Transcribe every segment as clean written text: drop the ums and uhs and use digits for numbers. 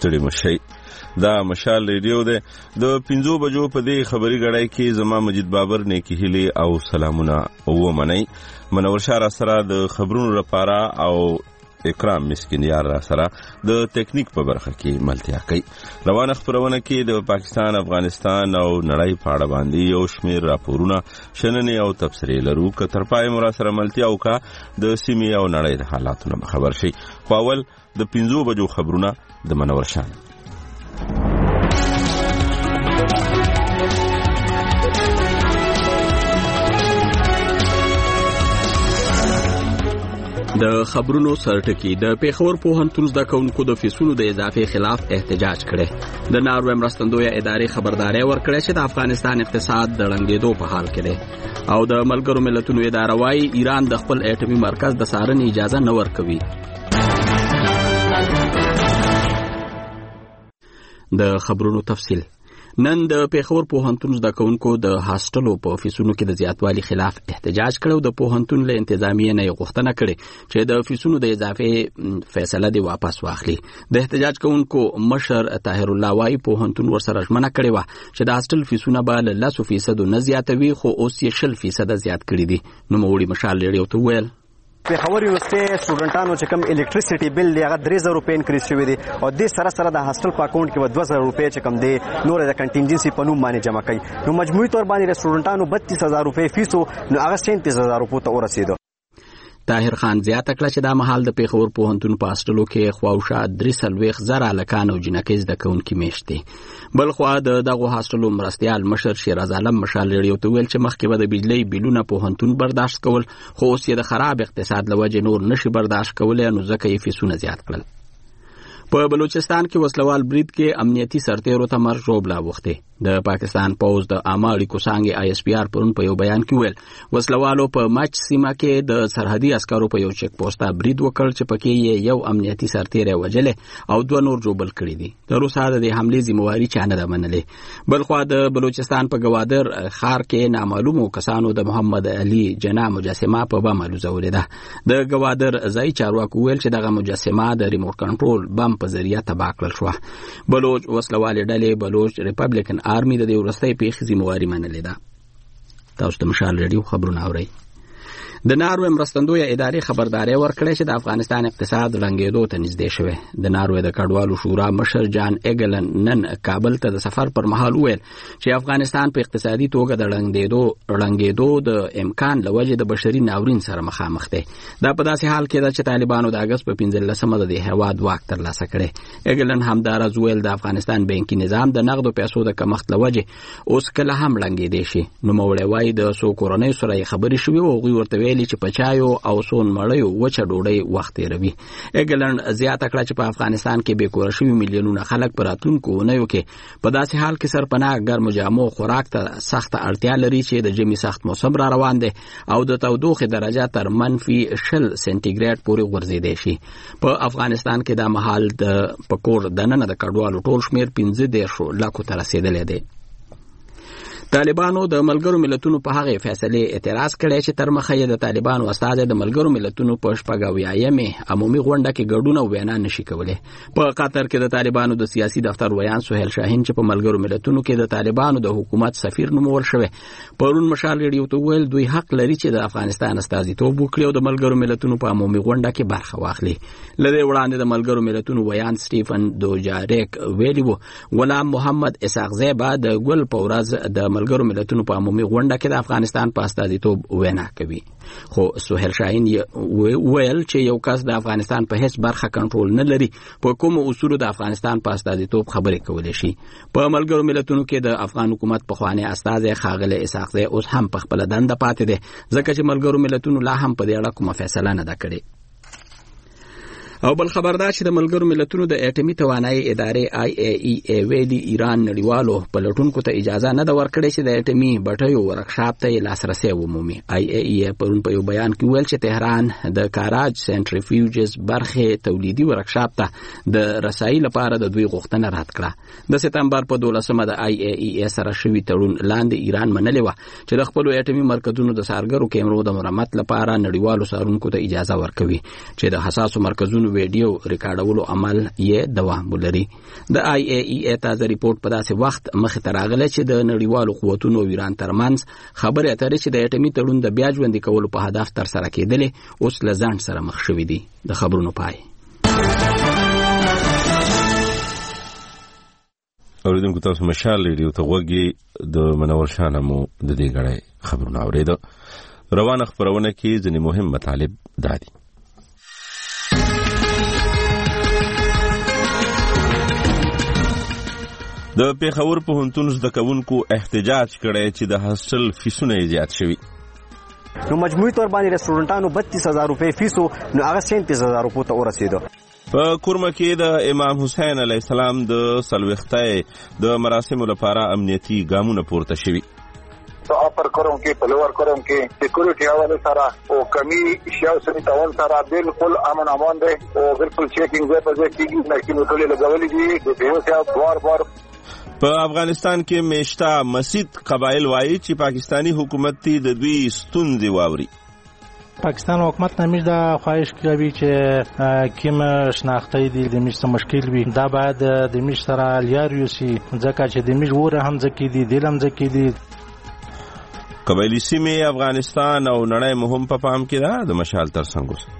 ستړي مشي. دا مشال ریډیو ده. د 5 بجو په دې خبري غړای کې زما مجید بابر نیکی هلي او سلامونه او منئ. منور شاه سره د خبرونو لپاره او اکرام مسکین یار سره د ټیکنیک په برخه کې ملتیا کوي. روانه خبرونه کې د پاکستان، افغانستان او نړۍ په اړه باندې یو شمیر راپورونه شننې او تبصرې لرو. که تر پای مو سره ملتیا وکا د سیمې او نړۍ د حالاتونو خبر شي. په اول د 5 بجو خبرونه د منور شاه. د خبرونو سرټکی د پیښور پوهنتون زده کوونکو د فیسونو د اضافې خلاف احتجاج کړي. د ناروې مرستندویه ادارې خبرداري ورکړه چې د افغانستان اقتصاد د ړنګېدو په حال کې دی او د ملګرو ملتونو اداره وايي ایران د خپل اټومي مرکز د څارنې اجازه نه ورکوي. د خبرونو تفصیل. نن د پیښور پوهنتون زده کوونکو د هاستلو په فیسونو کې د زیاتوالي خلاف احتجاج کړو. د پوهنتون له انتظامیې نه غوښتنه کړې چې د فیسونو د اضافه فیصله دی واپس واخلي. د احتجاج کوونکو مشر طاهر الله وايي پوهنتون ورسره ژمنه کړې و چې د هاستل فیسونه به له 10% نه زیاتوي، خو اوس یې 0% زیات کړي دي. نو موړي مشال لري او ته ویل پیښور یونیورسيټي سټوډنټانو چې کوم الکتریسيټي بل دی هغه 3000 روپۍ انکریز شوی دی او د سره د هاستل په اکاونټ کې 2000 روپۍ چې کوم دی نور د کنټینجنسي په نوم باندې جمع کړي. نو مجموعي تور باندې سټوډنټانو 32000 روپۍ فیس نو هغه 37000 روپۍ ته ورسېدو. طاهر خان زیاته کړه چې دا مهال د پیښور پوهنتون په هاستلو کې خواوشا 340,000 هلکان او جنکۍ زده کوونکي میشت دي. بل خوا د دغه هاستلو مرستیال مشر شیراز عالم مشال لري ته ویل چې مخکې به د بجلی بیلونه پوهنتون برداشت کول، خو اوس یې د خراب اقتصاد لوجه نور نشي برداشت کولای، نو ځکه یې فیسونه زیات کړل. په بلوچستان کې وسلوال برید کې امنیتي سرتیرو ته مرګ ژوبلا وخته. د پاکستان پوز د عامه اړیکو څانګې آی اس پی آر پرون په یو بیان کې ویل وسلوالو په مچ سیمه کې د سرحدي عسکرو په یو چک پوسټه برید وکړ چې پکې یې یو امنیتي سرتیر وژلې او 2 نور جوبل کړي دي. تر اوسه د حملې ذمہواری چا نه ده منلې. بل خو د بلوچستان په گوادر ښار کې نامعلومو کسانو د محمد علي جنا مجسمه په بم الوزولې ده. د گوادر ځای چارواکو ویل چې دغه مجسمه د ریموټ کنټرول بم په ذریعہ تباه کړل شو. بلوچ وسلوالې ډلې بلوچ ریپبلیکن آرمی د دې ورستۍ پیښې ذمہواری منلې ده. تاسو ته مشال ریډیو خبرونه اورئ. د ناروې مرستندویه ادارې خبرداري ورکړې چې د افغانستان اقتصاد ړنګېدو ته نږدې شوی. د ناروې د کډوالو شورا مشر جان ایګلن نن کابل ته د سفر پر مهال ویل چې افغانستان په اقتصادي توګه د ړنګېدو د امکان لوجه د بشري ناورین سره مخامخ دی. دا په داسې حال کې ده چې طالبانو د اگست په 15 د هیواد واک ترلاسه کړي. ایګلن همدارز ویل د افغانستان بانکي نظام د نقدو پیسو د کمښت لوجه اوس کله هم ړنګېدی شي. نو موړی وایي د څو کورنۍ سره خبرې شوې او هغوی ورته چې پچایو او سون مړیو وچه ډوډۍ وخت تیروي. ایګلن زیاته کړه چې په افغانستان کې بې کوره شوي میلیونونه خلک په راتلونکو اونیو کې په داسې حال کې سرپناه ګرمو جامو خوراک ته سخته اړتیا لري چې د ژمي سخت موسم را روان دی او د تودوخې درجه تر -20 سنټیګریډ پورې غورځېدی شي. په افغانستان کې دا مهال د پکور دننه د کډوالو ټول شمیر 15 لکو ته رسېدلی دی. طالبانو د ملګرو ملتونو په هغه فیصله اعتراض کړی چې تر مخه یې د طالبانو استاد د ملګرو ملتونو په 14 عمومي غونډه کې ګډون او وینا نشي کولای. په قطر کې د طالبانو د سیاسي دفتر ویان سهیل شاهین چې په ملګرو ملتونو کې د طالبانو د حکومت سفیر نومول شوی پرون مشال ریډیو ته ویل دوی حق لري چې د افغانستان استازیتوب وکړي او د ملګرو ملتونو په عمومي غونډه کې برخه واخلي. لدې وړاندې د ملګرو ملتونو ویان سټیفن دوجاریک ویلی وو غلام محمد اسحاق زیبا د ګل په ورځ د ملګرو ملتونو په عمومي غونډه کې د افغانستان په استازیتوب وینا کوي. خو سهیل شاهین ویل چې یو کس د افغانستان په هیڅ برخه کنټرول نه لري په کوم اصولو د افغانستان په استازیتوب خبرې کولای شي. په ملګرو ملتونو کې د افغان حکومت په خواني استازی خاغله اسحاق زی اوس هم په خپل دنده پاتې دي ځکه چې ملګرو ملتونو لا هم په دې اړه کومه فیصله نه ده کړې. او بل خبردار چې د ملګرو ملتونو د اټومي توانایي ادارې IAEA ویلي ایران نړیوالو پلټونکو ته اجازه نه ده ورکړې چې د اټومي بټیو ورکشاپ ته لاسرسي ومومي. IAEA پرون په یو بیان کې ویل چې تهران د کاراج سنټریفیوجز برخه تولیدي ورکشاپ ته د رسایي لپاره د دوی غوښتنه رد کړه. د سپتمبر په 12 د IAEA سره شوی تړون لاندې ایران منلې و چې د خپل اټومي مرکزونو د سارګرو کیمرو د مرمت لپاره نړیوالو سارونکو ته اجازه ورکوي چې د حساسو مرکزونو ویډیو ریکارډولو عمل یې دوام ولري. د IAEA تازه ریپورت په داسې وخت مخې ته راغلی چې د نړیوالو قوتونو او ایران ترمنځ خبرې اترې چې د اټومي تړون د بیا ژوندي کولو په هدف ترسره کېدلې اوس له ځنډ سره مخ شوي دي. د خبرونو پای. اوریدونکو تاسو مشال ریډیو ته غوږی د منور شاه مو د دې غړې خبرونه اوریدو. روانه خبرونه کې ځینې مهم مطالب دادي. د پیښور پوهنتون زده کوونکو احتجاج کړی چې د هاسټل فیسونه زیات شوي. نو مجموعي تور باندې رستورانټانو 32000 روپۍ فیسو نو هغه 37000 روپو ته ورسېدو. په کورمه کې د امام حسین علیه السلام د سلوختۍ د مراسمو لپاره امنیتي ګامونه پورته شوي. تو اپر کروم کې پلوور کروم کې سکیورټي حواله سره او کمی شاو سره تاون سره بالکل امن امان دی او بالکل چیکینګ زه په ځکه کې نشي مټولې لګولې دي د دیو څخه بار په افغانستان کې میشته مسجد قبایل وایي چې پاکستانی حکومت تی د دوی ستونزې واوري. پاکستان حکومت نمیش دا خواهش کوي چې کیم شناخته دي د میش مشکل وي دا باید د میش سره لیاریو سي ځکه چې د میش وره هم ځکه دي دلم ځکه دي. قبایلی سیمې افغانستان او نړۍ مهم په پام کې ده. د مشال ترڅنګ اوس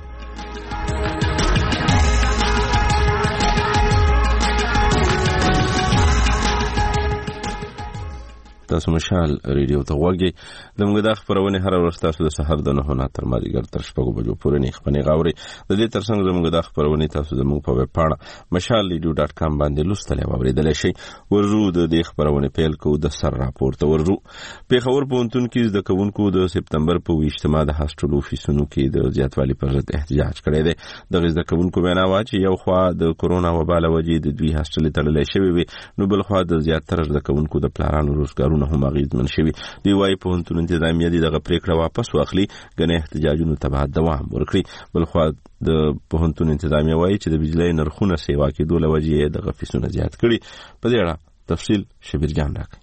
تاسو مشال ریډیو ته غوږی. د موږ د خبرونه هر ورځ تاسو د سحر د 9 نه تر مازیګر تر 6 بجو پورې نه خبرونه غاوري. د دې ترڅنګ زموږ د خبرونه تاسو زموږ په ویب پاڼه mashalradio.com باندې لوستلی واوریدلی شئ. ورجو د دې خبرونه پیل کوو د سر راپور ته ورجو. پیښور پوهنتون کې زده کوونکو د سپتمبر په 28 د هاسټل فیسونو کې د زیاتوالي پر ضد احتجاج کړی دی. د زده کوونکو وینا وا چې یو خوا د کورونا وبا له وجې د دوی هاسټل تړلې شوی وي نو بل خوا د زیاتره زده کوونکو د پلانونو روزګارونه هم اغیزمن شوي. دی وايي پوهنتون انتظامیه دغه پریکړه واپس واخلي ګنې احتجاجونو ته به دوام ورکړي. بل خو د پوهنتون انتظامیه وايي چې د بجلی نرخونه سیوا کېدو له وجې دغه فیسونه زیات کړي. په دې اړه تفصیل شبیر جان راکړي.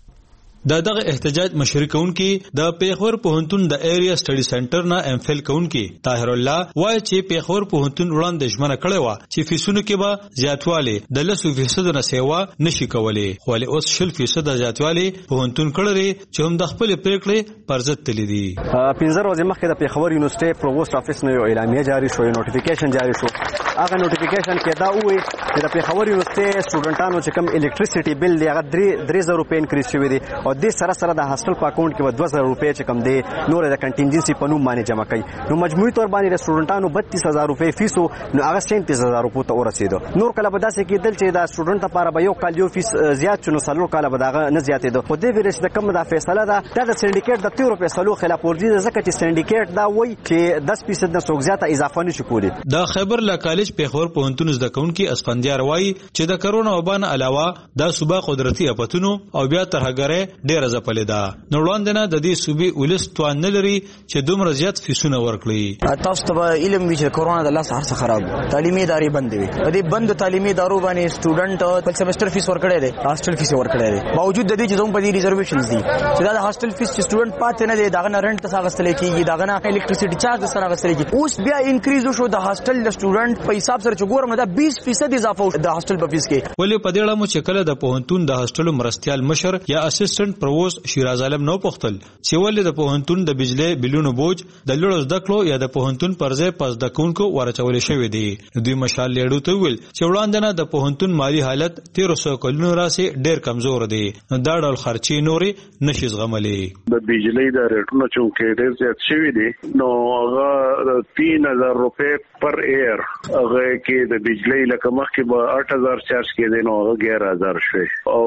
دغه احتجاج مشري کوونکي د پیښور پوهنتون د ایریا سټډي سنټر نه ام فل کوونکي طاهر الله وایي چې پیښور پوهنتون وړاندې ژمنه کړې و چې فیسونو کې به زیاتوالی د 10% نه سیوا نشي کولای خو له اوس 10% زیاتوالی پوهنتون کړی چې هم د خپل پریکړې پر ضد تللی دي. 15 ورځې مخکې د پیښور یونیورسيټي پرووست افیس نه یو اعلامیه جاری شو، نوټیفیکیشن جاری شو. هغه نوټیفیکیشن کې دا وایي چې د پیښور یونیورسيټي سټوډنټانو چې کوم الکتریسيټي بل دی هغه 3000 روپۍ انکریز شوی دی او د سره د هاسټل په اکاونټ کې 2000 روپۍ چې کم دی نور د کنټینجنسي په نوم باندې جمع کړي. نو مجموعي تور باندې د سټوډنټانو 32000 روپۍ فیسو نو هغه 37000 روپو ته ورسېدو. نور کله به داسې کېدل چې د سټوډنټ لپاره به یو کال یو فیس زیات شنو سلو کال به دغه نه زیاتېدو. خو دې ویل چې د کوم د فیصله ده د سندیکیټ د 13 فیصلو خلاف ورزي ده ځکه چې سندیکیټ دا وایي چې 10% نه څوک زیاته اضافه نشي کولی. د خیبر لا کالج پیښور پوهنتون زده کوونکي اسفندیار وایي چې د کرونا وبا نه علاوه د صوبه قدرتي اپتونو او بیا ترهګره ډېر ځپلې ده. نو وړاندې نه د دې صوبې ولس توان نه لري چې دومره زیات فیسونه ورکړي. تاسو ته علم وی چې کرونا د لاس هر څه خراب تعلیمي ادارې بند دي. په دې بند تعلیمي ادارو باندې سټوډنټ په سمستر فیس ورکړي دي، هاسټل فیس ورکړي دي، باوجود د دې چې زموږ په دې ریزرویشنز دي چې دا هاسټل فیس چې سټوډنټ پاتې نه دي داغه نه رنټ څخه غستل کیږي، داغه نه الکتریسيټي چارج سره غستل کیږي. اوس بیا انکریز شو د هاسټل د سټوډنټ په حساب سره چې ګورم دا 20% اضافه د هاسټل په فیس کې. ولې په دې اړه مو چې کله د پوهنتون د هاسټل مرستيال مشر یا اسسټنټ پرووست شیراز عالم نو پختل چې ولې د پوهنتون د بجلی بلونو بوج د لړو زده کړو یا د پوهنتون پرځای پس د کونکو ورچول شوی دی. دوی مشال لیډو ته ویل چې وړاندې نه د پوهنتون مالی حالت 1300 کلونو راسي ډیر کمزور دی، دا ډول خرچي نوري نشي زغملي. د بجلی د ریټونو چونکه ډیر زیات شوی دی نو هغه 3000 روپے پر ایر هغه کې د بجلی لکه مخکې به 8000 چارج کېدی نو هغه 11000 شوی او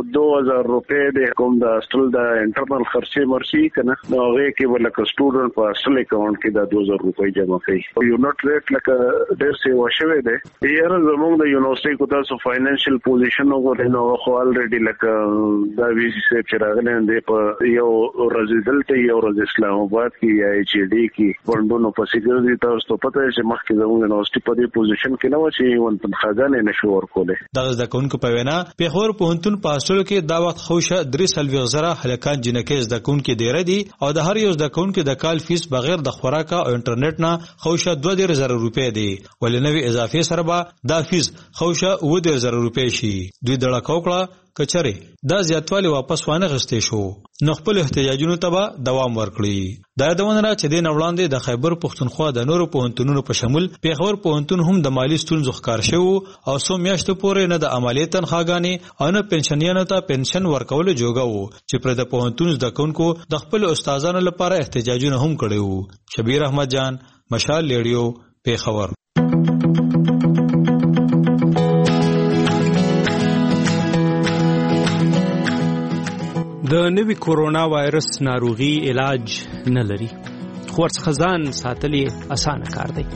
2000 روپے د کوم د هاسټل د انټرنل خرچه مرشي کنه نو هغه کې ولکه سټوډنټ په اصل اکاونټ کې د 2000 روپۍ جمع کوي. یونټ ریټ لکه ډېر سی وشوي دی. یاره زموږ د یونیورسيټي کو تاسو فاینانشل پوزیشن وګورئ نو خو الریډي لکه دا وی سی سي چې راغلی دی په یو رزیدلټ یو رز اسلام آباد کې یا ایچ ډی کې وندونو په سیګر دي تاسو ته پته چې مخکې زموږ یونیورسيټي په دې پوزیشن کې نه و چې ون تنخواګانې نشو ورکولې. دغه ځکهونکو په وینا پیښور پوهنتون په هاسټل کې دا وخت خوشه 3 هلکان جنکې زدهکونکي ډیره دي او د هر یو زدهکونکي د کال فیس بغیر د خوراک او انټرنیټ نه خوشه 2000 روپۍ دی، ولې نوې اضافه سره به دا فیس خوشه 2000 روپۍ شي. دوی دړه کوکړه کچره دا زیاتوالی واپس وانه غستې شو، نو خپل احتجاجونو ته به دوام ورکړي. دا یادونه را چې د وړاندې د خیبر پښتونخوا د نورو پوهنتونونو په شمول پیښور پوهنتون هم د مالی ستونزو ښکار شو او څو میاشتو پورې نه د عملیات تنخواګانې او نه پنشنیانو ته پنشن ورکول جوګه وو چې پر د پوهنتون زدهکونکو د خپل استادانو لپاره احتجاجونه هم کړي وو. شبیر احمد جان، مشال ریډیو، پیښور. د نوي کورونا وایرس ناروغي علاج نه لري، خو ورڅخه ځان ساتل یې اسانه کار دی.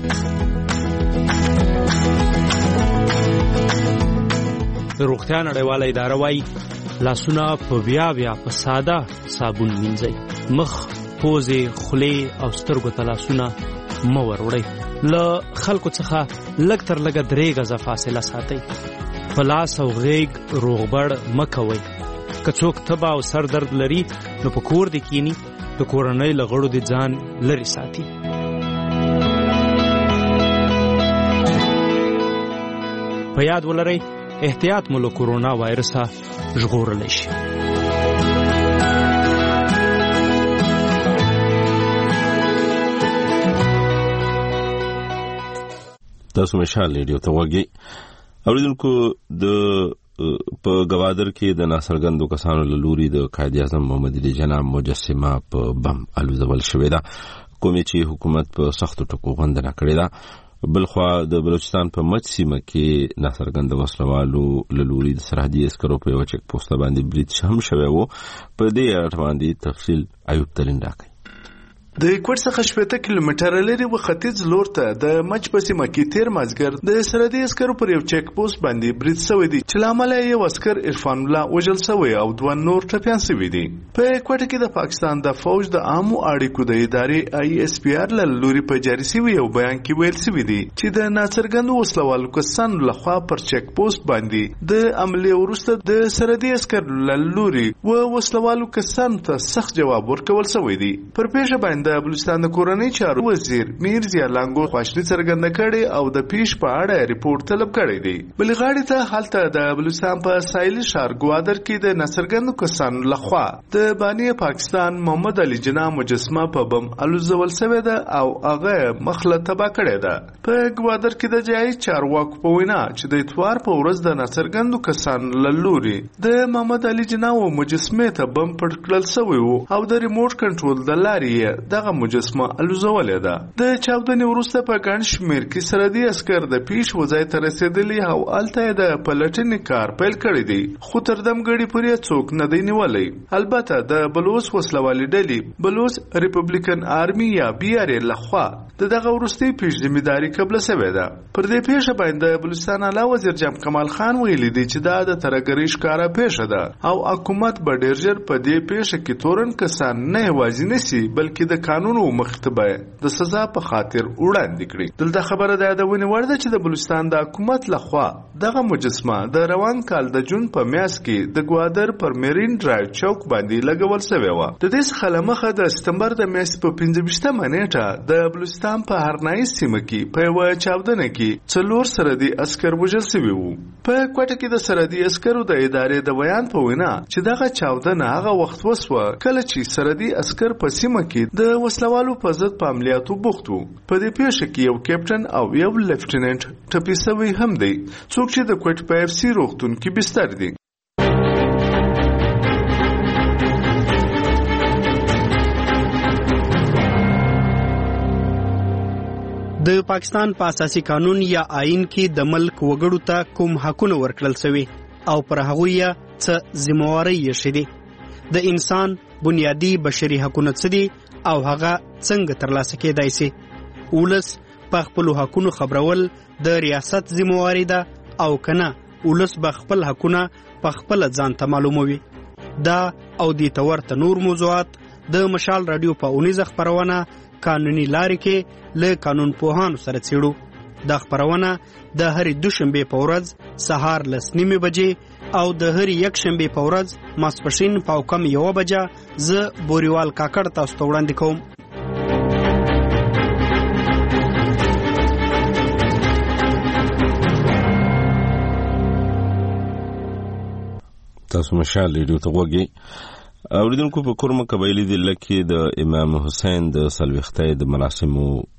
د روغتیا نړیواله اداره وایي لاسونه په بیا په ساده صابون مینځئ، مخ، پوزې، خولې او سترګو ته لاسونه مه وروړئ. له خلکو څخه لږ تر لږه 3 غزه فاصله ساتئ. په لاس او غیږ روغبړ مه کوئ. که څوک تبه او سر درد لري نو په کور دې کینی، د کورنۍ له غړو دې ځان لرې ساتي. په یاد ولرئ احتیاط مو له کورونا وایرسه ژغورلی شي. تاسو مشال ریډیو ته وګورئ. اوریدونکو د په گوادر کې د ناڅرګندو کسانو له لوري د قائد اعظم محمد علي جناح مجسمه په بم الوزول شوې ده، کومې چې حکومت په سختو ټکو غندنه کړې ده. بلخوا د بلوچستان په مچ سیمه کې ناڅرګند وسلوالو له لوري د سرحدي عسکرو په یو چک پوسټ باندې برید هم شوی وو. په دې اړه باندې تفصیل ایوب ترین راکړي. د کوټ څخه 70 کیلومتره لري و ختیځ لور ته د مچ په سیمه کې تیر مازګر د سرحدي عسکرو پر یو چک پوسټ باندې برید شوی دی چې لامل یې عسكر عرفان الله وجل شوی او 2 نور ټپيان شوی دي. په کوټ کې د پاکستان د فوج د عامو اړیکو د ادارې ISPR له لوري په جاري شوی یو بیان کې ویل شوی دی چې د ناڅرګندو وسلوالو کسانو لخوا پر چک پوسټ باندې د عملیې وروسته د سرحدي عسکر له لوري و وسلوالو کسانو ته سخت جواب ورکول شوی دی. پر پیښه باندې د بلوچستان د کورنۍ چارو وزیر میر ضیا لانګو خواشنی څرګنده کړي او د پیښ په اړه ریپورت طلب کړی دی. بل غاړې ته حالت د بلوچستان په ساحلي ښار ګوادر کې د ناڅرګندو کسانو لخوا د بانی پاکستان محمد علي جناح مجسمه په بم الوزول شوې ده او هغه مخله تبا کړې ده. په ګوادر کې د ځای چارواکو په وینا چې د اتوار په ورځ د ناڅرګندو کسانو له لوري د محمد علي جناح مجسمه ته بم پړکل شوی وو او د ریموټ کنټرول د لارې دغه مجسمه الوزولې ده. د چاودنې وروسته په ګڼ شمېر کې سرحدي عسکر د پیښ وځای ته رسېدلي او هلته د پلټنې کار پیل کړی دی، خو تر دمګړي پورې څوک نه دی نیولی. البته د بلوچ وسلوالې ډلې بلوچ ریپبلیکن آرمي یا BRA لخوا دغه وروستي پیښ ذمہداري قبل شوې ده. پر دې پیښه باندې بلوچستان اعلی وزیر جام کمال خان ویلي دی چې دا د ترګری ښکارا پیښه ده او حکومت به ډېر ژر په دې پیښه کې تورن کسان نه یوازې نسی بلکې د قانون او مختبه د سزا په خاطر وړاندې کړي. دلته خبره ده د ونی ورده چې د بلوچستان د حکومت لخوا دغه مجسمه د روان کال د جون په میاشت کې د ګوادر پر میرین ډرایو چوک باندې لګول شوی و. د دې څخه مخه د سپتمبر د میاشتې په 15مه نیټه د بلوچستان په هرنای سیمه کې په یو چاودنه کې 4 سرحدي عسكر وژل شوي وو. په کوټه کې د سرحدي عسکرو د ادارې د بیان په وینا چې دغه چاودنه هغه وخت وسوه کله چې سرحدي عسكر په سیمه کې د وسلوالو په ضد په عملیاتو بوخت وو. په دې پیښه کې یو کیپټن او یو لیفټیننټ ټپي شوی هم دی، څوک چې د کوټ په FC روغتون کې بستر دي. د پاکستان په اساسي قانون یا آئین کې د ملک وګړو ته کوم حقونه ورکړل شوي او پر هغوی یې څه ذمہواري یې شته. د انسان بنیادی بشري حقونه څه دي او هغه څنګه ترلاسه کېدای شي. ولس په خپل حقونو خبرول د ریاست ذمہواري ده او کنه ولس به خپل حقونه په خپل ځان ته معلوموي. دا او د تورته نور موضوعات د مشال رادیو په 19 خبرونه قانوني لارې کې له قانون پوهانو سره څېړو. دا خبرونه د هرې دوشنبه په ورځ سهار 9:30 بجې او د هرې یکشنبه په ورځ ماسپښین په کم 1 بجه زه بوریوال کاکړ تاسو ته وړاندې کوم. تاسو مشال ریډیو ته وګورئ. اوریدونکو په کورمه قبایلی ضلع کې د امام حسین د سلوختۍ د مراسمو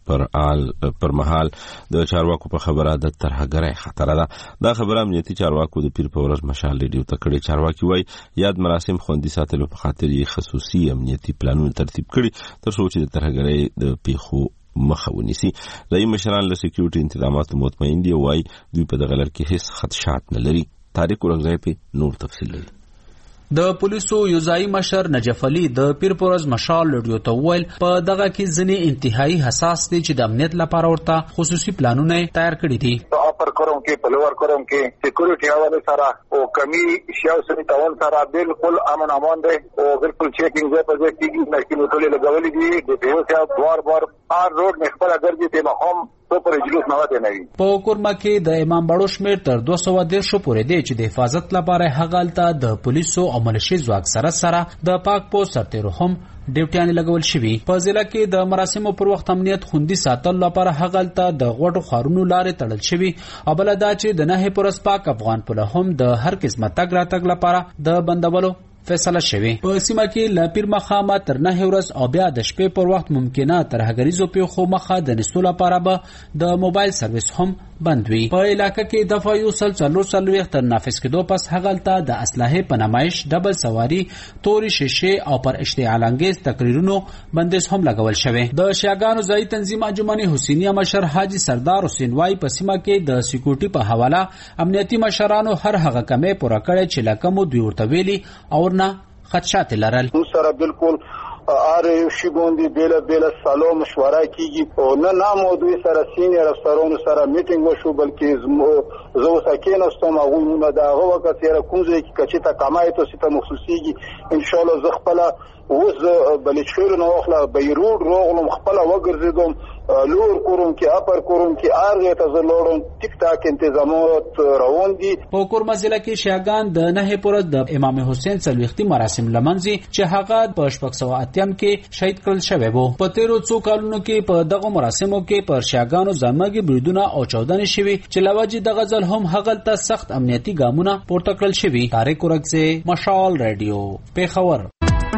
پر مهال د چارواکو په خبره د ترهګرۍ خطر ده. دا خبره امنیتي چارواکو د پیر په ورځ مشال ریډیو ته کړي. چارواکي وایي یاد مراسم خوندي ساتلو په خاطر یې خصوصي امنیتي پلانونه ترتیب کړي تر څو چې د ترهګرۍ د پیښو مخه ونیسي. ځایي مشران له سکیورټي تنظیماتو مطمئن دي، وایي دوی په دغه لړ کې هیڅ خدشات نه لري. تاریخ ورغځي په نور تفصیل لري. د پولیسو یوزای مشر نجف علي د پیر پورز مشال ریډیو ته ویل په دغه کې ځنې انتهایی حساس دي چې د امنیت لپاره ورته خصوصي پلانونه تیار کړي دي. اپر کوم کې پلوور کوم کې سکیورټي حواله سره او کمی شیاو سره تاون سره بالکل امن امان دي او بالکل چیکینګ زه په ځکه کې ماشینو ټولې لګولې دي د پیوسه بار هر روډ نه خپل درځي ته هم تو پر جلوس نه وته نه وي. په کورما کې د امام باړو شمیر تر 210 پورې دی چې د حفاظت لپاره هغالته د پولیسو او ملشي ځواک سره د پاک پوسټ سرتیرو هم ډیوټیان لګول شوی. په ضلع کې د مراسمو پر وخت امنیت خوندي ساتل لپاره هغالته د غوډو خارونو لارې تړل شوی او بل دا چې د نه پرس پاک افغان په هم د هر قسمه تګ راتګ لپاره د بندولو فیصله شوی. په سیمه کې ل پیر مخامه تر 9 ورځ او بیا د شپې پر وخت ممکنه ترهګریزو پیښو مخه د نسو لپاره به د موبایل سرویس هم بند وي. په علاقې کې د فایوسل څلور تر نافذ کېدو پس هغلته د اسلحه په نمایش ډبل سواری توري شیشه او پر اشتعال انګیز تقریرونو بندیز هم لګول شوی. د شیعاګانو ځای تنظیم انجمن حسینیه مشر حاجی سردار حسین وای په سیمه کې د سکیورټي په حواله امنیتي مشرانو هر هغه کمې پوره کړې چې لکه دوی ورته ویلي او نه خدشات لرل. سره بالکل اره شی باندې بیل سالو مشوره کیږي او نه نامودوي سره سینیر افسرانو سره میټینګ وشو بلکې زه وسکین استم هغه دا هغه وخت سره کومځي کې کچې ته کمای ته ست مخصوصيږي ان شاء الله زه خپل وز بلچخیر نو اخلا بیروت روغلم خپل وګرځیدم لور کوم کې اپر کوم کې ارغه ته زلوړم ټیک ټاک تنظیمات روان دي. په کورما ضلع کې شیعاګان د نه پورز د امام حسین سلوختي مراسم لمنځي چې هغه په 680 کې شهید کړل شوی وو. په 13 کالونو کې په دغه مراسمو کې پر شیعاګانو ځانمګي بریدونه او چودنې شوي چې لوجه دغه ځل هم هغلته سخت امنیتي ګامونه پورته کړل شوي. طارق ورغځي مشال ریډیو پیښور.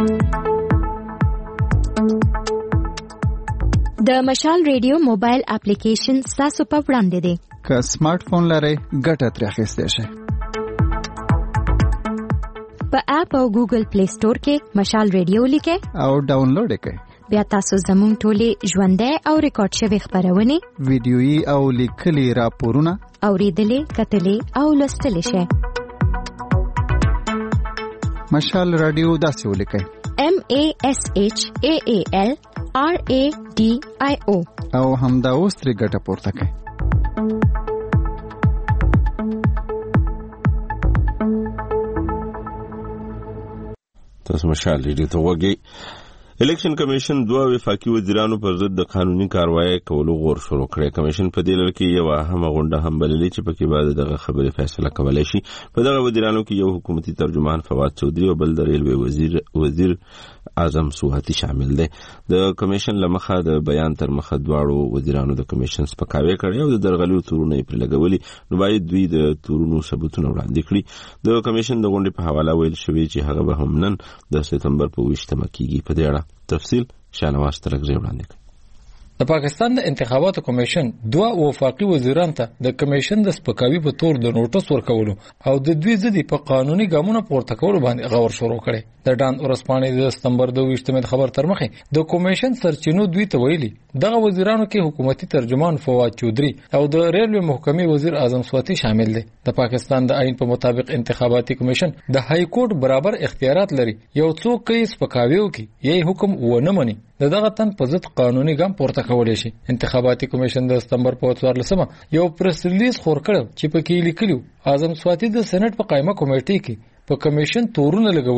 د مشال ریډیو موبایل اپلیکیشن تاسو په وړاندې دی. که سمارټ فون لرئ ګټه ترې اخیستی شئ. په اپ او ګوګل پلی سٹور کې مشال ریډیو لیکئ او ډاونلوډ یې کړئ. بیا تاسو زموږ ټولې ژوندۍ او ریکارډ شوي خبرونه ویډیويي او لیکلي راپورونه اوریدلې کتلې او لوستلې شئ. مشال رادیو داسې ولیکئ MASHAAL RADIO او همدا اوس ترې ګټه پورته کړئ. تاسو مشال ریډیو ته وګورئ. الیکشن کمیشن 2 وفاقي وزیرانو پر ضد د قانوني کاروایی کولو غور شروع کړی. کمیشن په دې لړ کې یو اهمه غونډه هم بللې چې پکې بعد دغه خبرې فیصله کولای شي. په دغه وزیرانو کې یو حکومتي ترجمان فواد چودري او بل د ریلوی وزیر اعظم سوحتی شامل دي. د کمیشن لمخه د بیان تر مخه دواړو وزیرانو د کمیشن سپکاوی کړی او د درغلیو تورونه پرې لګولي، نو باید دوی د تورونو ثبوتونه وړاندې کړي. د کمیشن د غونډې په حواله ویل شوی چې هغه به هم نن د سپتمبر په 20 کېږي. په دې اړه تفصیل شانواز ترغزي وړاندې کړي. د پاکستان د انتخاباتو کمیشن 2 وفاقي وزیران ته د کمیشن د سپکاوي په تور د نوټس ورکولو او د دوی ضد په قانوني ګامونو پورته کولو باندې غور شروع کړي. د ډان ورسپانې د سپتمبر 22 خبر تر مخه د کمیشن سرچینو دوی ته ویلي دغه وزیرانو کې حکومتي ترجمان فواد چودري او د ریلوی محکمې وزیر اعظم سوحتی شامل دي. د پاکستان د آئین په مطابق انتخاباتي کمیشن د های کورټ برابر اختیارات لري. یو څوک کې سپکاوي وکي یې حکم ونه مني دغه تن په ضد قانوني ګام پورته کولای شي. انتخاباتي کمیشن د سپتمبر په 14 یو پریس ریلیز خور کړ چې په کې لیکلو اعظم سوحتی د سېنات په قائمه کمیټې کې په کمیشن تورونه لګولي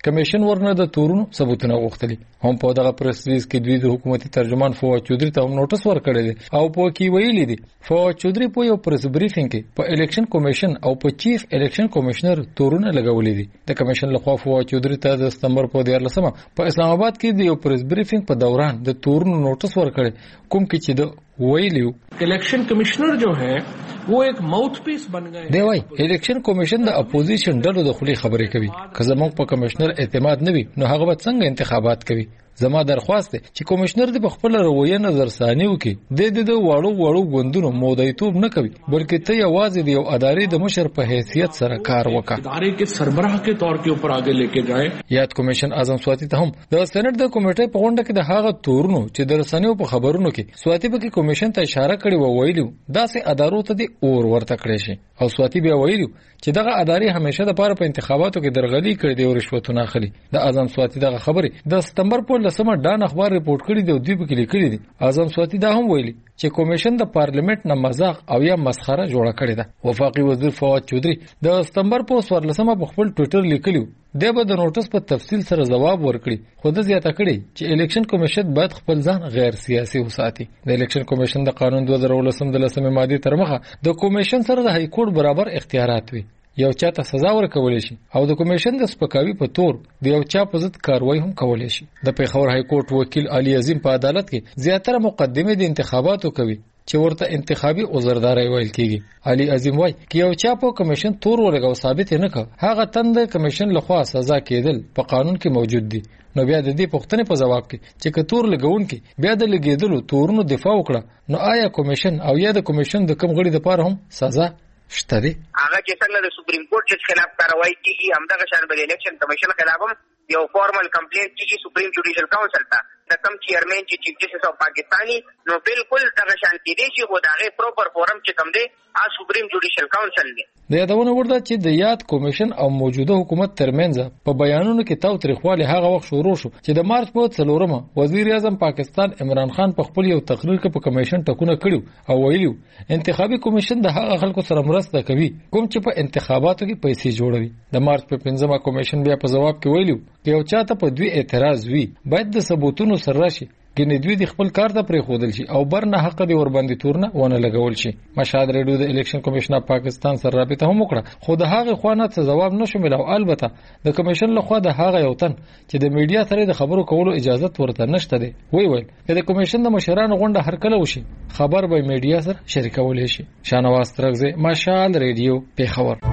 کمیشن ورنه د تورونو ثبوتونه غوښتلي. هم په دغه پریس ریلیز کې دوی د حکومتي ترجمان فواد چودري ته هم نوټس ورکړی دی او په کې ویلي دي فواد چودري په یو پریس بریفینګ کې په الیکشن کمیشن او په چیف الیکشن کمشنر تورونه لګولې دي. د کمیشن لخوا فواد چودري ته د سپتمبر په 14 په اسلام آباد کې د یو پریس بریفینګ په دوران د تورونو نوټس ورکړی کوم کې چې د ویلیو election commissioner जो है वो एक माउथ पीस बन गए. دی وای الیکشن کمیشن د اپوزیشن ډلو د خولي خبرې کوي. که زموږ په کمشنر اعتماد نه وي نو هغه به څنګه انتخابات کوي؟ زما درخواست دی چې کمشنر د خپل رویه نظر ثاني وکړي. د واړو غوندونو مودایتوب نه کوي بلکې ته یوازې د یو ادارې د مشر په حیثیت سره کار وکړه. ادارې کې سربراہ کے طور کې اوپر आगे लेके जाए. یاد کمیشن اعظم سواتی ته هم د سېنات د کمیټې په غونډه کې د هغه تورونو چې د رسنیو په خبرونو کې سواتی په کمیشن ته اشاره کړې و ویلو داسې ادارو ته دی اور ورته کړی شي او سواتی بیا ویلو چې دغه ادارې همیشه د پاره په انتخاباتو کې درغلي کړې دي او رشوتونه اخلي. د اعظم سواتی دغه خبرې د سپتمبر په 10 ډان اخبار ریپورت کړی دی او دوی په کې لیکلي دي. اعظم سواتی دا هم ویلي چې کمیشن د پارلیمنت نه مزاق او یا مسخره جوړه کړې ده. وفاقي وزیر فواد چودري د سپتمبر په 14 په خپل ټوئیټر لیکلی دی به د نوټس په تفصیل سره جواب ورکړي. خو د زیاته کړي چې الیکشن کمیشن باید خپل ځان غیر سیاسي وساتي. د الیکشن کمیشن د قانون 2019 د 10 ماده تر مخه د کمیشن سره د های کورټ برابر اختیارات وي. یو چا ته سزا ورکول شي او د کمیشن د سپکاوي په تور د یو چا په ضد کاروایی هم کولای شي. د پیښور های کورټ وکیل علي عظیم په عدالت کې زیاتره مقدمه د انتخاباتو کوي چې ورته انتخابي عذرداري ویل کیږي. علي عظیم وایي چې یو چا په کمیشن تور ولګاو ثابت نه کړ هغه تند کمیشن لخوا سزا کېدل په قانون کې موجود دي. نو بیا د دې پوښتنې په جواب کې چې کتور لګون کې بیا د لګیدلو تورونو دفاع وکړه نو آیا کمیشن او یا د کمیشن د کم غړي لپاره هم سزا شته دي؟ هغه چې څنګه د سپریم کورټ جج خلاف کاروایی کیږي همدغه شان به الیکشن کمیشن خلاف هم یو فارمل کمپلینټ کیږي سپریم جوډیشل کونسل ته. د کم چیرمن چې چیف جسټس اف پاکستاني نو بالکل دغه شان کې دي چې دغه پروپر فورم چې کوم دی سپریم جوډیشل کونسل دی. د یادونه ورده چې د یاد کمیشن او موجوده حکومت ترمنځ په بیانونو کې تاوتریخوالی هغه وخت شروع شو چې د مارچ په 4 وزیر اعظم پاکستان عمران خان په خپل یو تقریر کې په کمیشن ټکونه کړیو او ویلو انتخابي کمیشن د هغه خلکو سره مرسته کوي کوم چې په انتخاباتو کې پیسې جوړوي. د مارچ په 15 کمیشن بیا په جواب کې ویلو چې یو چاته په دوی اعتراض وي باید د ثبوتونو سره راشي ګنې دوی د خپل کار ته پرې خودل شي او برنه حق دی ور باندې تورنه ونه لګول شي. مشهد ریډیو د الیکشن کمیشن اف پاکستان سره رابطه هم وکړه خو د هغه خوانه څه جواب نشو ملو. البته د کمیشن لخوا د هغه یو تن چې د میډیا سره د خبرو کولو اجازه ورته نشته دی ویل چې د کمیشن د مشرانو غونډه هر کله وشي خبر به میډیا سره شریکول شي. شانواز ترغزه مشهد ریډیو پیښور.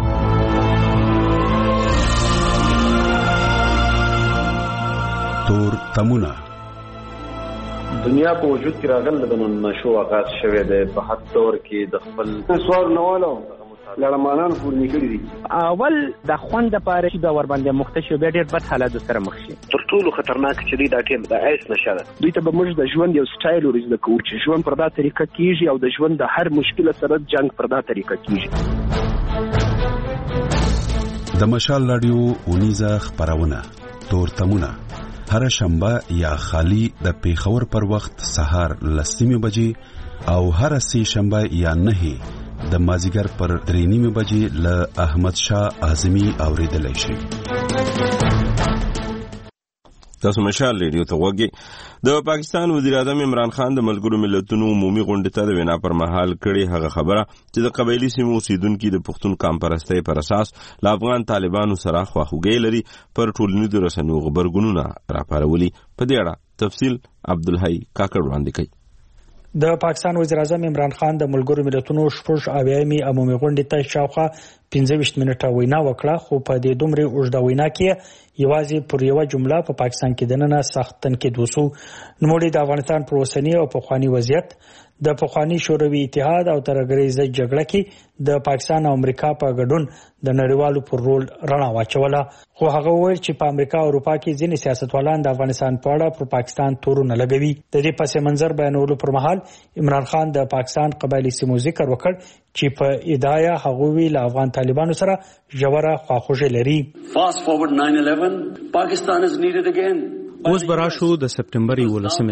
تور تمونه دنیا په وجود کې راغله د نشو آغاز شوه د په حد تور کې د خپل سوال نوالو لړمانان پورنی کړی دي. اول د خوند لپاره چې د ور باندې مختشو به ډېر بد حالات سره مخ شي. تر ټولو خطرناک چې دی دا ټیم د ایس نشه ده. دوی ته به موږ د ژوند یو سټایل ورزده کوو چې ژوند پر دا طریقه کیږي او د ژوند د هر مشکل سره جنگ پر دا طریقه کیږي. د مشال رادیو اونیزه خبرونه تور تمونه هر شنبه یا خالی د پیښور پر وخت سهار 10 بجې او هر سه شنبه یا 9 د مازیګر پر 3 بجې ل احمد شاه اعظمي اوریدل شي. تاسو مشال ریډیو ته وګورئ. د پاکستان وزیر اعظم عمران خان د ملګرو ملتونو عمومي غونډې ته د وینا پر مهال کړي هغه خبره چې د قبایلی سیمو اوسیدونکو د پښتون قام پرستۍ پر اساس له افغان طالبانو سره خواخوږي لري پر ټولنیزو رسنیو خبرګونونه راپارولي. په دې اړه تفصیل عبدالحی کاکړ وړاندې کوي. د پاکستان وزیر اعظم عمران خان د ملګرو ملتونو شپږ اویايمي عمومي غونډې ته شاوخوا 15 منټه وینا وکړه خو په دې دومره اوږده وینا کې یوازې پر یو جمله په پاکستان کې دننه سخت تنقید وسو. نوموړي د افغانستان پر اوسنی او پخوانی وضعیت د پخوانی شوروي اتحاد او ترګریزه جګړه کې د پاکستان او امریکا په ګډون د نړیوالو پر رول رڼا واچوله. خو هغه وویل چې په امریکا او اروپا کې ځینې سیاستوالان د افغانستان په اړه پر پاکستان تورونه لګوي. د دې پس منظر بیانولو پر مهال عمران خان د پاکستان قبایلی سیمو ذکر وکړ چې په ادعا هغه وی له افغان طالبانو سره ژوره خواخوږي لري. Fast forward 9/11 Pakistan is needed again. اوس براشو د سپټمبر 11 ته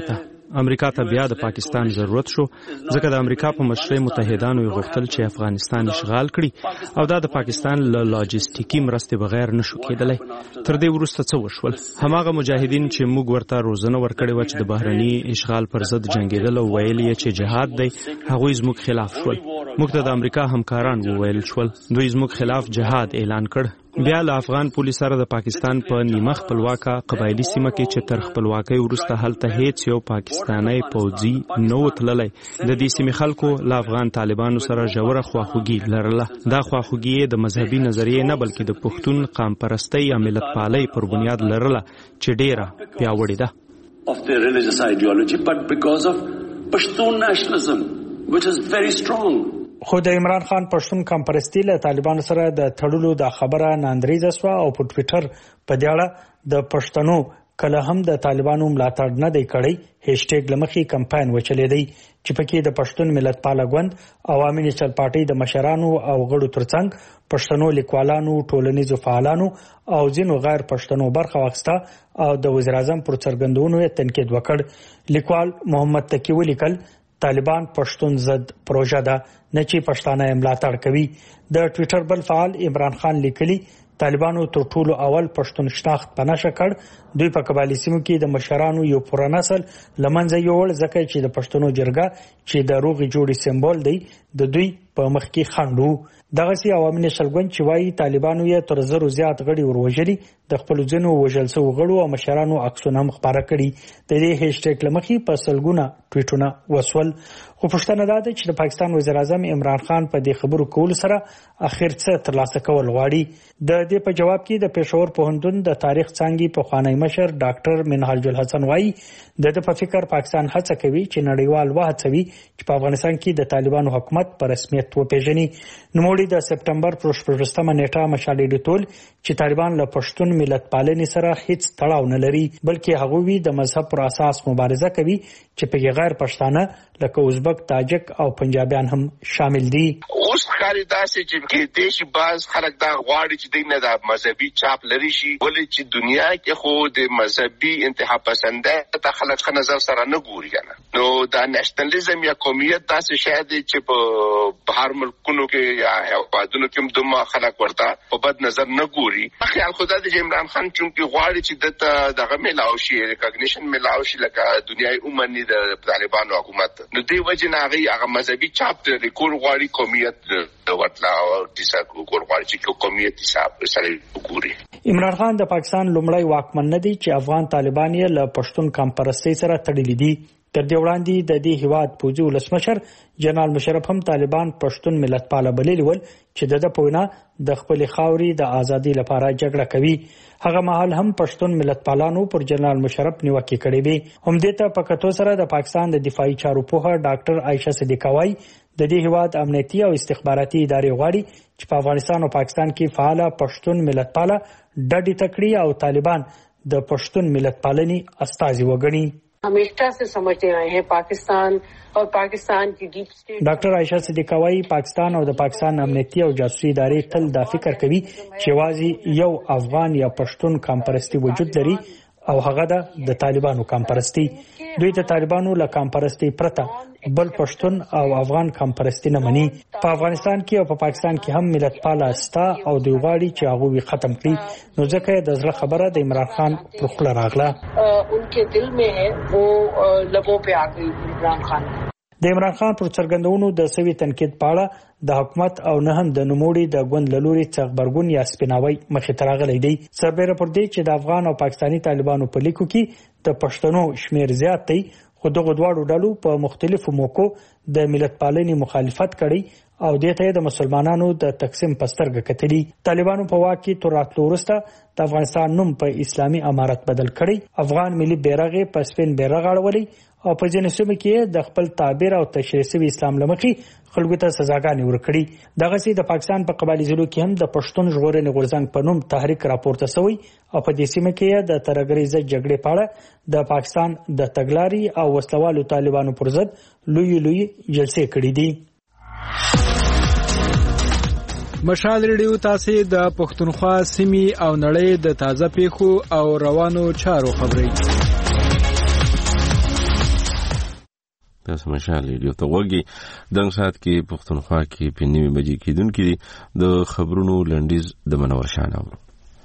امریکا ته بیا د پاکستان ضرورت شو ځکه د امریکا په مشرۍ متحدانو یې غوښتل چې افغانستان اشغال کړي او دا د پاکستان له لاجستیکي مرستې بغیر نشو کېدلی. تر دې وروسته څه وشول؟ هماغه مجاهدین چې موږ ورته روزنه ورکړې وه چې د بهرني اشغال پر ضد جنګېدل او ویل یې چې جهاد دی، هغوی زموږ خلاف شول. موږ ته د امریکا همکاران وویل شول، دوی زموږ خلاف جهاد اعلان کړ. بیا له افغان پولیس سره د پاکستان په نیمه خپلواکه قبایلي سیمه کې چې تر خپلواکۍ وروسته هلته هیڅ یو پاکستانی پوځي نه و تللی، د دې سیمې خلکو له افغان طالبانو سره ژوره خواخوږي لرله. دا خواخوږي یې د مذهبي نظریې نه بلکې د پښتون قام پرستۍ یا ملت پالۍ پر بنیاد لرله چې ډیره پیاوړې ده. Of their religious ideology, but because of Pashtun nationalism, which is very strong. خو د عمران خان پښتون قام پرستی له طالبانو سره د تړلو د خبره ناندریزه شوه او په ټویټر په دې اړه د پښتنو کله هم د طالبانو ملاتړ نه دی کړی هیشټیګ لمخې کمپاین وچلېدی چې پکې د پښتون ملت پاله ګوند، عوامي نیشنل پارټي د مشرانو او غړو ترڅنګ پښتنو لیکوالانو، ټولنیزو فعالانو او ځینو غیر پښتنو برخه واخیسته او د وزیر اعظم پر څرګندونو یې تنقید وکړ. لیکوال محمد تقی ولیکل طالبان پښتون ضد پروژه ده نه چې پښتانه یې ملاتړ کوي. د ټویټر بل فعال عمران خان لیکلي طالبانو تر ټولو اول پښتون شناخت په نشه کړ. دوی په قبایلي سیمو کې د مشرانو یو پوره نسل له منځه یوړ ځکه چې د پښتنو جرګه چې د روغې جوړې سمبول دی د دوی په مخ کې خنډ وو. دغسې عوامي نیشنل ګوند چې وایي طالبانو یې تر 1000 زیات غړي وروژلي، د خپلو ځینو وژل شوو غړو او مشرانو عکسونه هم خپاره کړي. د دې هیشټیګ له مخې په سلګونه ټویټونه وسول. خو پوښتنه دا ده چې د پاکستان وزیر اعظم عمران خان په دې خبرو کولو سره اخر څه ترلاسه کول غواړي. د دې په جواب کې د پېښور پوهنتون د تاریخ څانګې پخوانی مشر ډاکټر منهاج الحسن وایي د په فکر پاکستان هڅه کوي چې نړیوال وهڅوي چې په افغانستان کې د طالبانو حکومت په رسمیت وپیژني. نوموړي د سپټمبر پر 14مه نیټه مشالې ډیټول چې طالبان له پښتون ملت پالنې سره هیڅ تړاو نه لري بلکې هغوی د مذهب پر اساس مبارزه کوي چې په غیر پښتانه لکه ازبک، تاجک او پنجابیان هم شامل دي. اوس خاري داسې چې کې دیش باز خلک دا غواړي چې دینه د مذهبي چاپ لري شي ولې چې دنیا کې خو د مذهبي انتها پسنده ته خلک ښه نظر سره نه ګوري کنه. نو دا نېشنلزم یا قومیت داسې شاید چې په هر ملکونو کې یا هیوادونو کې دومره خلک ورته په بد نظر نه ګوري. خیال خدا د عمران خان چې غواړي چې دغه ملاو شي ریکګنیشن ملاو شي لکه دنیاي اومني د طالبانو حکومت. نو دی وجه نه هغه مذهبي چاپ د کور غواړي قومیت ورتلا او د سکو کور غواړي چې قومیت حساب سره وګوري. عمران خان د پاکستان لومړی واکمن نه دی چې افغان طالبان یې له پښتون قام پرستۍ سره تړلي دي. تر دې وړاندې د دې هیواد پوځي ولسمشر جنرال مشرف هم طالبان پښتون ملت پاله بللي ول چې د په وینا د خپل خاوري د ازادي لپاره جګړه کوي. هغه مهال هم پښتون ملت پالانو پر جنرال مشرف نیوکه کړې وي. هم دې ته په کتو سره د پاکستان د دفاعي چارو پوهه ډاکټر عائشه صدیقه وايي د دې هیواد امنیتي او استخباراتي ادارې غواړي چې په افغانستان او پاکستان کې فعال پښتون ملت پاله ډډې تکړی او طالبان د پښتون ملت پالنې استازي وګڼي. हमेशा से समझते आए हैं पाकिस्तान और पाकिस्तान की डीप स्टेट. ډاکټر عائشه صدیقه وايي پاکستان او د پاکستان امنیتي او جاسوسي ادارې تل دا فکر کوي چې واځي یو افغان یا پښتون قام پرستی وجود لري او هغه د طالبانو قام پرستی. دوی د طالبانو له قام پرستی پرته بل پښتون او افغان قام پرستی نه مني. په افغانستان کې او په پاکستان کې هم ملت پاله استا او د غواړي چې هغه ختم کړي. نو ځکه د زړه خبره د عمران خان پر خله راغله. उनके दिल में है वो लबों पे आ गई عمران خان. د عمران خان پر څرګندونو د سوي تنقید پاړه د حکومت او نه هم د نوموړي د ګوند لوري څخبرګون یا سپیناوي مخې ته راغلی دی. سربېره پر دې چې د افغان او پاکستاني طالبانو په لیکو کې د پښتنو شمیر زیات دی خو دغه دواړو ډلو په مختلفو موقعو د ملت پالنې مخالفت کړی او دې ته د مسلمانانو د تقسیم په سترګه کتلي. طالبانو په واک کې تر راتلو وروسته د افغانستان نوم په اسلامي امارت بدل کړی. افغان ملي بیرغ په سپین بیرغ اړولی او په ځینو سیمو کې د خپل تعبیر او تشریح شوي اسلام لمخې خلکو ته سزاګانې ورکړي. دغسې د پاکستان په قبایلي ضلعو کې هم د پښتون ژغورنې غورځنګ په نوم تحریک راپورته شوی او په دې سیمه کې د ترهګرۍ ضد جګړې په اړه د پاکستان د تګلارې او وسلوالو طالبانو پر ضد لوی جلسې کړې دي. مشال ریډیو تاسو د پښتونخوا سیمې او نړۍ د تازه پیښو او روانو چارو خبري تاسو مشال ریډیو ته وګورئ دغه سات کې پښتونخوا کې په نیمه بجې کېدونکې د خبرونو لنډیز د منور شاه ناورو.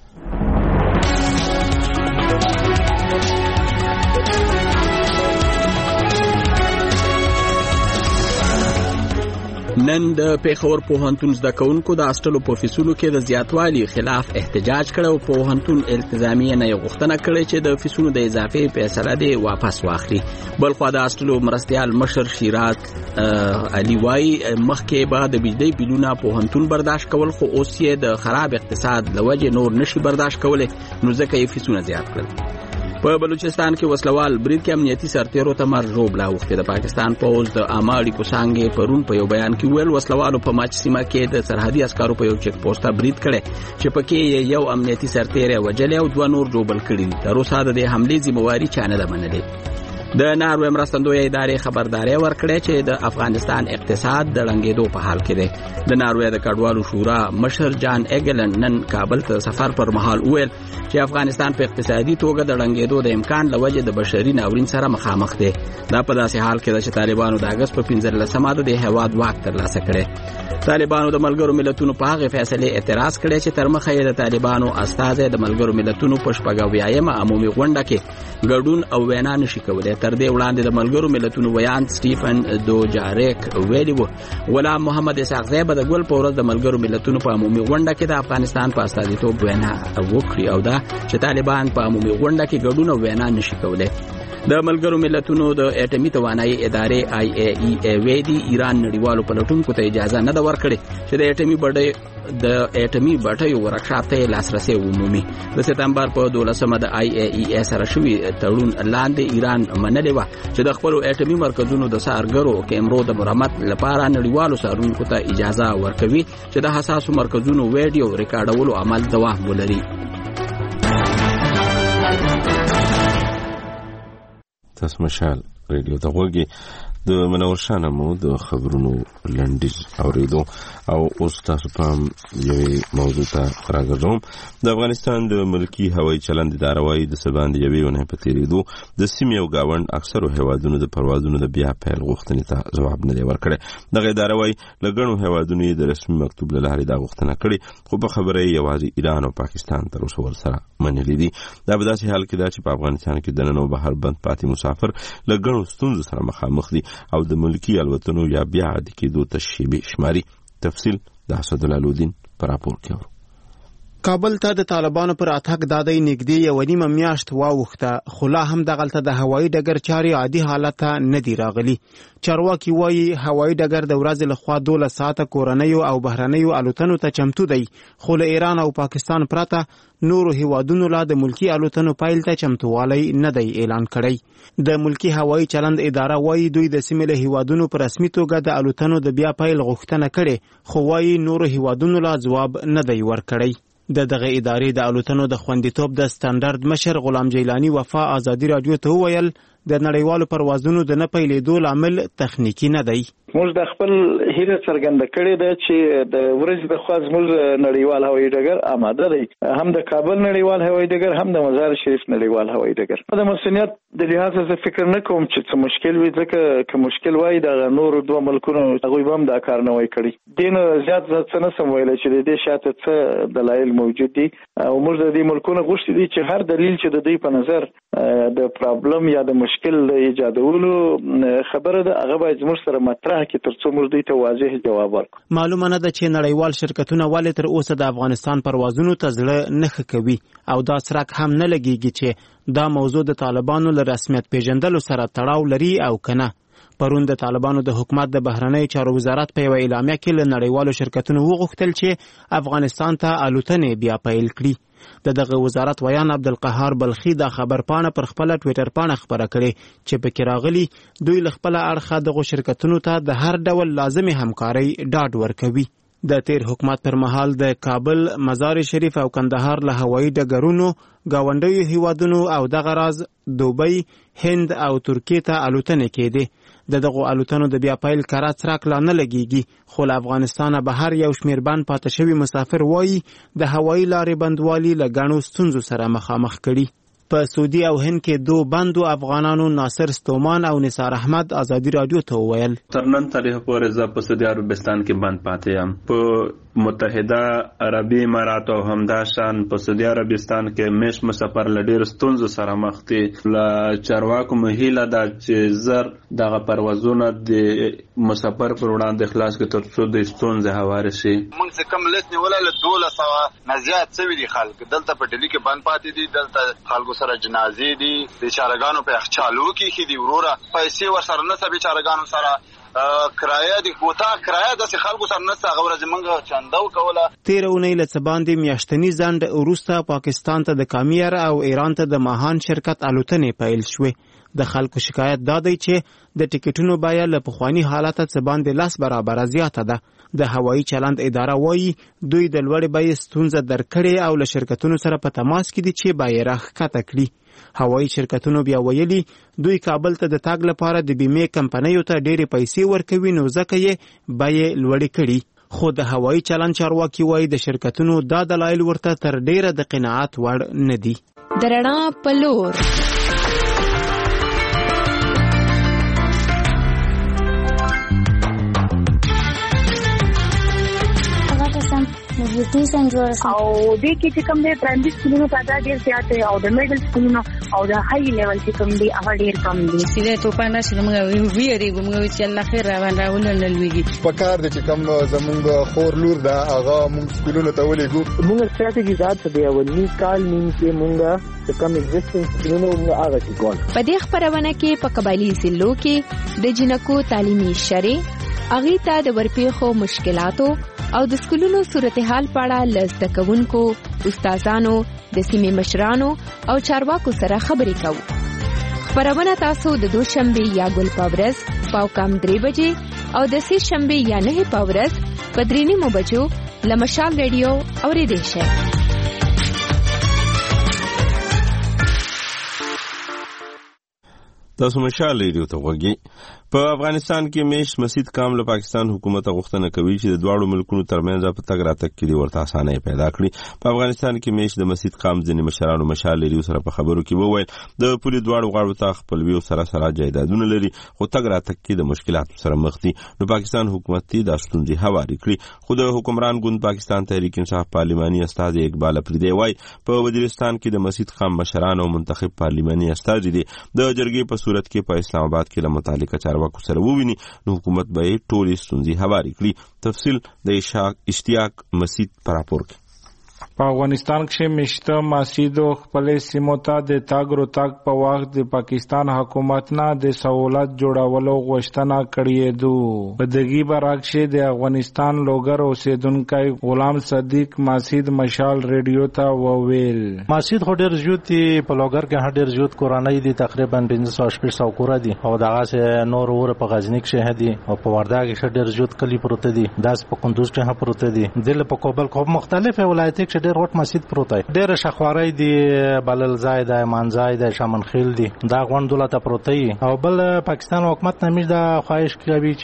نن د پیښور پوهنتون زده کوونکو د هاسټلو په فیسونو کې د زیاتوالي خلاف احتجاج کړ او پوهنتون التزامیه نه غوښتنه کړې چې د فیسونو د اضافي فیصله دی واپس واخلي. بلخو د هاسټلو مرستيال مشر شیرات علي وای مخکې به د بجلی بلونه پوهنتون برداشت کول خو اوس یې د خراب اقتصاد لوجه نور نشي برداشت کولای نو ځکه یې فیسونه زیات کړل. په بلوچستان کې وسلوال برید کې امنیتي سرتیرو ته مرګ ژوبلا وخته. د پاکستان پوز د اماړي کو څنګه پرون په یو بیان کې ویل وسلوالو په ماچ سیمه کې د سرحدي عسکرو په یو چک پوسټه برید کړي چې پکې یو امنیتي سرتیر وجل او دوه نور ژوبل کړي. تر اوسه د حملې ذمہواری چا نه منلې. د ناروې مرستندوی ادارې خبرداري ورکړه چې د افغانستان اقتصاد د رنګېدو په حال کې دی. د ناروې د کډوالو شورا مشر جان ایګلن نن کابل ته سفر پر مهال ویل چې افغانستان په اقتصادي توګه د رنګېدو د امکان لوجه د بشري ناورین سره مخامخ دی. دا په داسې حال کې چې طالبانو د اگست په 15 د هواد واک ترلاسه کړي. طالبانو د ملګرو ملتونو په هغه فیصله اعتراض کړی چې تر مخه یې د طالبانو استازي د ملګرو ملتونو په شپږاویایم عمومي غونډه کې ګډون او وینا نشي کولای. تر دې وړاندې د ملګرو ملتونو ویان سټیفن دوجاریک ویلي وو غلام محمد اسحاق زی به د ګل په ورځ د ملګرو ملتونو په عمومي غونډه کې د افغانستان په استازیتوب وینا وکړي او دا چې طالبان په عمومي غونډه کې ګډون او وینا نشي کولای. د ملګرو ملتونو د اټومي توانایي ادارې IAEA ویدي ایران نړیوالو پلټونکو ته اجازه نه ورکړي چې د اټومي بټیو ورکشاپ ته لاسرسي ومومي. د سپتمبر په 12 د IAEA سره شوی تړون لاندې ایران منلې و چې د خپل اټومي مرکزونو د سارګرو کیمرو د مرمت لپاره نړیوالو سارونکو ته اجازه ورکوي چې د حساسو مرکزونو ویډیو ریکارډولو عمل دوام ولري. تاسو مشال ریډیو ته وګورئ د منور شاه مو د خبرونو لنډیز اوریدو او اوس تاسو په یوې موضوع ته راګرځوم. د افغانستان د ملکی هوایي چلند اداره وايي د سباند یوې ونه په تیریدو د سیمې او گاوند اکثرو هوادونو د پروازونو د بیا پیل غوښتنې ته جواب نه دی ورکړی. دغه اداره وايي لګڼو هوادونو د رسمي مکتوب له لارې دا غوښتنه کړې خو په خبره یوازې ایران او پاکستان تر اوسه ورسره منلې دي. دا په داسې حال کې ده چې په افغانستان کې د نننو بهر بند پاتې مسافر لګڼو ستونزو سره مخامخ دي او د ملکی الوتنو یا بیا عادي کېدو ته شیبې شماري. تفصیل د حسد العلودین پر راپور کې. کابل ته د طالبانو پر اتاک دادی نږدې یو نیمه میاشت واوښته خو لا هم دغلته د هوایي ډګر چاري عادي حالت ته نه دی راغلي. چارواکي وایي هوایي ډګر د ورځې لخوا 12 ساعته کورنیو او بهرنیو الوتنو ته چمتو دی خو له ایران او پاکستان پرته نورو هیوادونو لا د ملکی الوتنو پایل ته چمتووالی نه دی اعلان کړی. د ملکی هوایي چلند اداره وایي دوی د سیمې له هیوادونو په رسمي توګه د الوتنو د بیا پایل غوښتنه کړې خو وایي نورو هیوادونو لا جواب نه دی ورکړی. دغه ادارې د الوتنو د خوندیتوب د سټانډرډ مشر غلام جیلانی وفا ازادي رادیو ته وویل د نړیوالو پروازونو د نه پیلېدو لامل تخنیکی نه دی. موږ د خپل هیله څرګنده کړې ده چې د ورځې د خوا زموږ نړیوال هوایي ډګر آماده دی، هم د کابل نړیوال هوایي ډګر هم د مزار شریف نړیوال هوایي ډګر. د مسؤلیت د لحاظ څخه فکر نه کوم چې څه مشکل وي، ځکه که مشکل وای د نور دوه ملکونو هغوی هم دا کار نه وای کړی. دین زیات څه نه سم ویل چې د دې شاته څه دلایل موجود دي او موږ د دې ملکونو غوښتي دي چې هر دلیل چې د دوی په نظر د پرابلم یا د مشکل ایجادولو خبره ده هغه باید زموږ سره مطرح کړي ترڅو موږ دوی ته واضح جواب ورکړو. معلومه نه ده چې نړیوال شرکتونه ولې تر اوسه د افغانستان پروازونو ته زړه نه ښه کوي او دا څرک هم نه لګیږي چې دا موضوع د طالبانو له رسمیت پیژندلو سره تړاو لري او کنه. پرون د طالبانو د حکومت د بهرنی چارو وزارت په یو اعلامیه کې له نړیوالو شرکتونو وغوښتل چې افغانستان ته الوتنې بیا پیل کړي. دغه وزارت ویان عبدالقهار بلخی دا خبرپاڼه پر خپل ټویټر پاڼه خبره کړې چې پکې راغلي دوی له خپل اړخه دغه شرکتونو ته د هر ډول لازمي همکاري ډاډ ورکوي. د تیر حکومت پر مهال د کابل، مزار شریف او کندهار له هوایي ډګرونو گاونډیو هیوادونو او دغه راز دوبۍ، هند او ترکیه ته الوتنې کېدې. دغه الوتنو د بیا پیل کار څرک لا نه لګیږي خو له افغانستانه بهر یو شمیر بند پاتې شوی مسافر وایي د هوایي لارې بندوالي له ګڼو ستونزو سره مخامخ کړي. په سعودي او هند کې دوه بندو افغانانو ناصر ستومان او نثار احمد ازادي رادیو ته وویل تر نن تاریخ پورې زه په سعودي عربستان کې بند پاتې یم. په متحده عربي امارات او همداشان په سعودي عربستان کې مش مسافر لډیر ستونزو سره مخ دي. ل چارواکو مهیله دا چې زر دغه پروازونه د مسافر پر وړاندې خلاص کې تر څو د ستونزې هواره شي. موږ څه کم لس نیولای له 1200 نه زیات څه دي خلک دلته په ډیلی کې بند پاتې دي. دلته خلکو سره جنازې دي د چارګانو په اخچالو کې دي وروره پیسې ورسره نه سبي چارګانو سره کرایه د کوتا کرایه د خلکو سره نه څنګه ورځ منګه چاندو کوله. 13 اونۍ له باندې میاشتنی ځند وروسته پاکستان ته د کامیر او ایران ته د ماهان شرکت الوتنې پیل شوې. د خلکو شکایت دا دی چې د ټیکټونو بیه له پخوانی حالت څخه باندې 10 برابر زیاته ده. د هوایي چلند اداره وایي دوی د لوړې بیې ستونزه درکړې او له شرکتونو سره په تماس کې دي چې بیې راښکته کړي. هوایي شرکتونو بیا ویلي دوی کابل ته د تګ لپاره د بیمې کمپنیو ته ډېرې پیسې ورکوي نو ځکه یې بیې لوړې کړي. خو د هوایي چلند چارواکي وایي د شرکتونو دا دلایل ورته تر ډېره د قناعت وړ نه دي. د رڼا په لور نیوټریشن جوړ شي او دې کې چې کوم دې پرایمري سکولونو تعداد ډېر زیات دی او د میډل سکولونو او د هاي لیول چې کوم دي هغه ډېر کم دي. سیده توپانه چې موږ ویریږو موږ چې الله خیر راوړل لويږي په کار دي چې کوم زمونږ خور لور دا هغه موږ سکولونو ته ولېګو. موږ ستراتیژي ذات دی ولني کال نیم کې موږ چې کوم ایگزیسټنس سکولونو موږ هغه چې ګول. په دې خبرونه کې په قبایلی ضلعو کې د جنکو تعلیمي شری اغه ته د ورپېخو مشکلاتو او د سکولونو صورتحال په اړه لزده کوونکو استادانو د سیمې مشرانو او چارواکو سره خبرې کوو. خبرونه تاسو د دوشنبه یا ګل پاورز پاوکام 3 بجې او د سه شنبه یا 9 پاورز په 3 بجو لمشال ریډیو اوریدئ شئ. تاسو مشال ریډیو ته وګورئ. په افغانستان کې میش مسجد کام له پاکستان حکومت غوښتنه کوي چې د دواړو ملکونو ترمنځ په تګ راتګ کې ورته اسانه پیدا کړي. په افغانستان کې میش د مسجد کام ځینې مشرانو مشال ریډیو سره په خبرو کې وویل د پولي دواړو غاړو ته خپلوي او سره جایدادونه لري خو تګ راتګ کې د مشکلاتو سره مخ دي. نو پاکستان حکومت د ستونزې هواري کړي. خو د حکمران ګوند پاکستان تحریک انصاف پارلماني استاد اقبال افریدی وای په وزیرستان کې د مسجد کام مشران او منتخب پارلماني استاد دي د جرګې په صورت کې په اسلام آباد کې له متعلقه چارواکو سره وویني نو حکومت به ټولې ستونزې هواري کړي. تفصیل د اشتیاق مسجد پر راپور کې. په افغانستان کې مشته مسجدو خپل سیمو ته د تاګ رو تاګ په وخت د پاکستان حکومت نه د سہولت جوړولو غوښتنه کړې ده. په دغه برعکس د افغانستان لوګر اوسیدونکو غلام صدیق مسجد مشال ریډیو ته وویل مسجد هډر جوتی په لوګر کې هډر جوت قرآنی دي تقریبا 1500 کور دي او دغه سه نور ور په غزنی کې شه دي او په وردا کې هډر جوت کلی پروت دي داس په کندوز کې هم پروت دي دل په کوبل کو مختلف ولایت کې ډېر وټ مسجد پروت دی. ډېر شخواري دي بلل ځای دی منځای دی شمن خیل دي دا غون دولت پروت دی او بل پاکستان حکومت نمیش دا خواهش کوي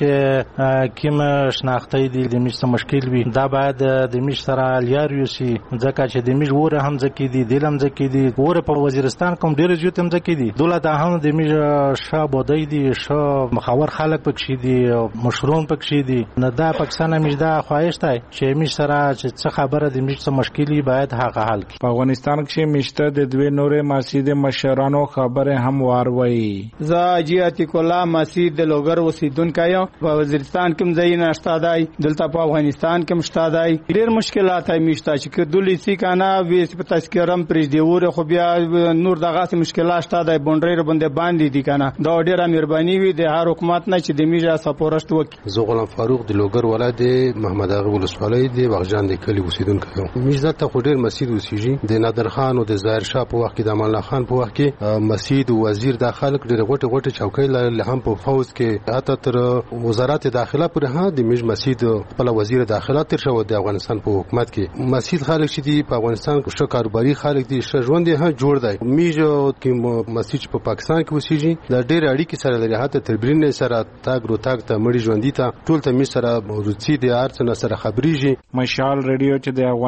چې کیم شناخته دي د میش مشکل وي دا باید د میش سره لیار یوسي ځکه چې د میش وره هم ځکې دي دلم ځکې دي وره په وزیرستان کوم ډېر جوت هم ځکې دي دولت هم د میش شابه دی شو مخاور خلک پکې دي مشروم پکې دي نه دا پاکستان نمیش دا خواهش دی چې میش سره چې څه خبره د میش مشکلی باید هغه حل کړي. په افغانستان کې مشته د دوی نورې مسجد مشرانو خبره هم واروي. زه جیاتی کولا مسجد د لوګر اوسیدونکو یم. په وزیرستان کې ځای نه استادای دلته په افغانستان کې مشتادای ډېر مشکلات هي مشته چې دلی سي کنه وې په تذکرم پرې دی وره خو بیا نور دغه مشکلات استادای بونډري باندې باندې دي کنه دا ډېره مهرباني وي د هر حکومت نه چې د میجا سپورشت وکړي. زه غلام فاروق د لوګر ولایت محمد اغه ولسوالۍ دی وغجان د کلی اوسیدونکو یم. میزه ته خو ډېر مسجد اوسېږي د نادر خان او د ظاهر شاه په وخت کې د امان الله خان په وخت کې مسجد او وزیر د خلک ډېر غوټه چوکۍ لري هم په فوز کې حتی تر وزارت داخله پر ها د میج مسجد خپل وزیر داخله تر شو د افغانستان په حکومت کې مسجد خلک چې دی په افغانستان کې شو کاروباري خلک دي ش ژوند یې جوړ دی میج کې مسجد په پاکستان کې اوسېږي د ډېر اړیکې سره لري حتی تر برین سره تاګ رو تاګ ته مړي ژوندۍ ته ټول ته می سره روسي د ارڅ سره خبريږي. مشال ریډیو چې د افغانستان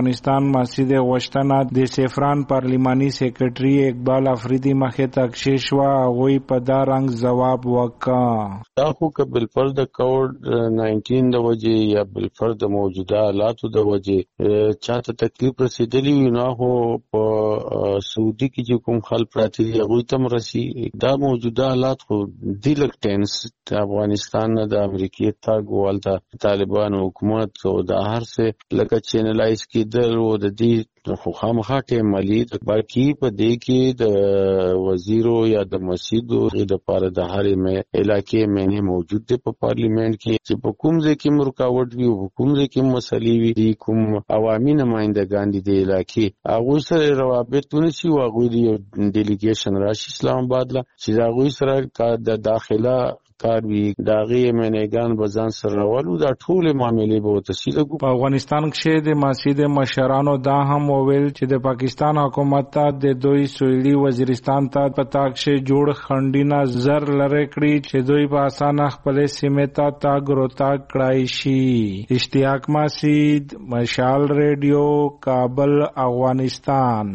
مسجد غوښتنه د سیفران پارلیماني سیکریټري اقبال افریدي مخې ته کښې شوه. هغوی په دا رنګ ځواب وکړ. دا خو که بالفرض کووډ 19 د وجې یا بالفرض د موجوده حالاتو د وجې چاته تکلیف رسیدلی وي نو خو په سعودي کې چې کوم خلک پراته دي هغوی ته هم رسي. دا موجوده حالات خو دی لږ ټینس د افغانستان نه د امریکې تګ والته طالبانو حکومت او د هر څه لکه چینلایز کېدل او د دې خو خامخا ټیم مالي باقي په دې کې د وزیرو یا د مسجدو د پاره د هرې علاقې معنی موجود دی په پارلیمنت کې چې په کوم ځای کې رکاوټ وي او کوم ځای کې مسلې وي د کوم عوامي نمائندګان دي د علاقې هغوی سره روابط ونشي او هغوی د ډیلیګیشن راشي اسلام آباد لا چې هغوی سره د داخله کار وی داغي منېګان بزان سره راولو دا ټول معاملې به تفصیل کو. په افغانستان کې د مسجد مشرانو دا هم وویل چې د پاکستان حکومت ته د دوی سویلي وزیرستان ته پتا کې جوړ خندینه زر لری کړی چې دوی په اسانه خپل سیمه ته تاګ روتاګ کړای شي. اشتیاق مسجد، مشال ریډیو، کابل، افغانستان.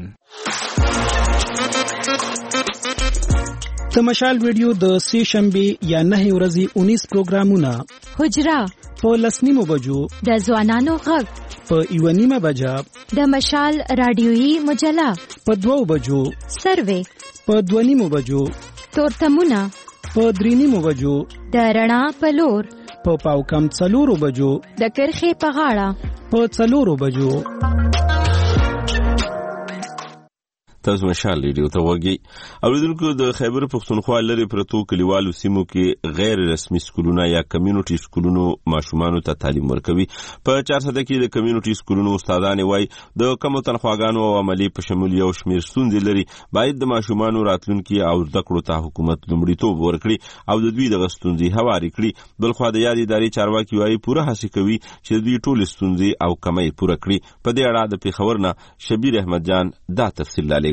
د مشال ویډیو د سه شنبه یا 9 ورځې 19 پروګرامونه: حجرا په 10:30 بجو، د ځوانانو غږ په 1:30 بجه، د مشال رادیويي مجله په 2 بجو، سروې په 2:30 بجو، تورتمونه په 3:30 بجو، د رڼا په لور په پاو کم 4 بجو، د کرخې په غاړه په 4 بجو. تاسو مشال ریډیو ته وګورئ. اوریدونکو د خیبر پښتونخوا لري پرتو کلیوالو سیمو کې غیر رسمي سکولونه یا کمیونټي سکولونو ماشومانو ته تعلیم ورکوي. په 400 کې د کمیونټي سکولونو استادان وایي د کمو تنخواګانو او عملی په شمول یو شمیر ستونزې لري. باید د ماشومانو راتلونکي او زده کړو ته حکومت لومړیتوب ورکړي او د دوی د ستونزې هواري کړي. بلخو د یادې ادارې چارواکي وایي پوره هڅه کوي چې دوی ټول ستونزې او کمی پوره کړي. په دې اړه د پیښور نه شبیر احمد جان دا تفصیل لري.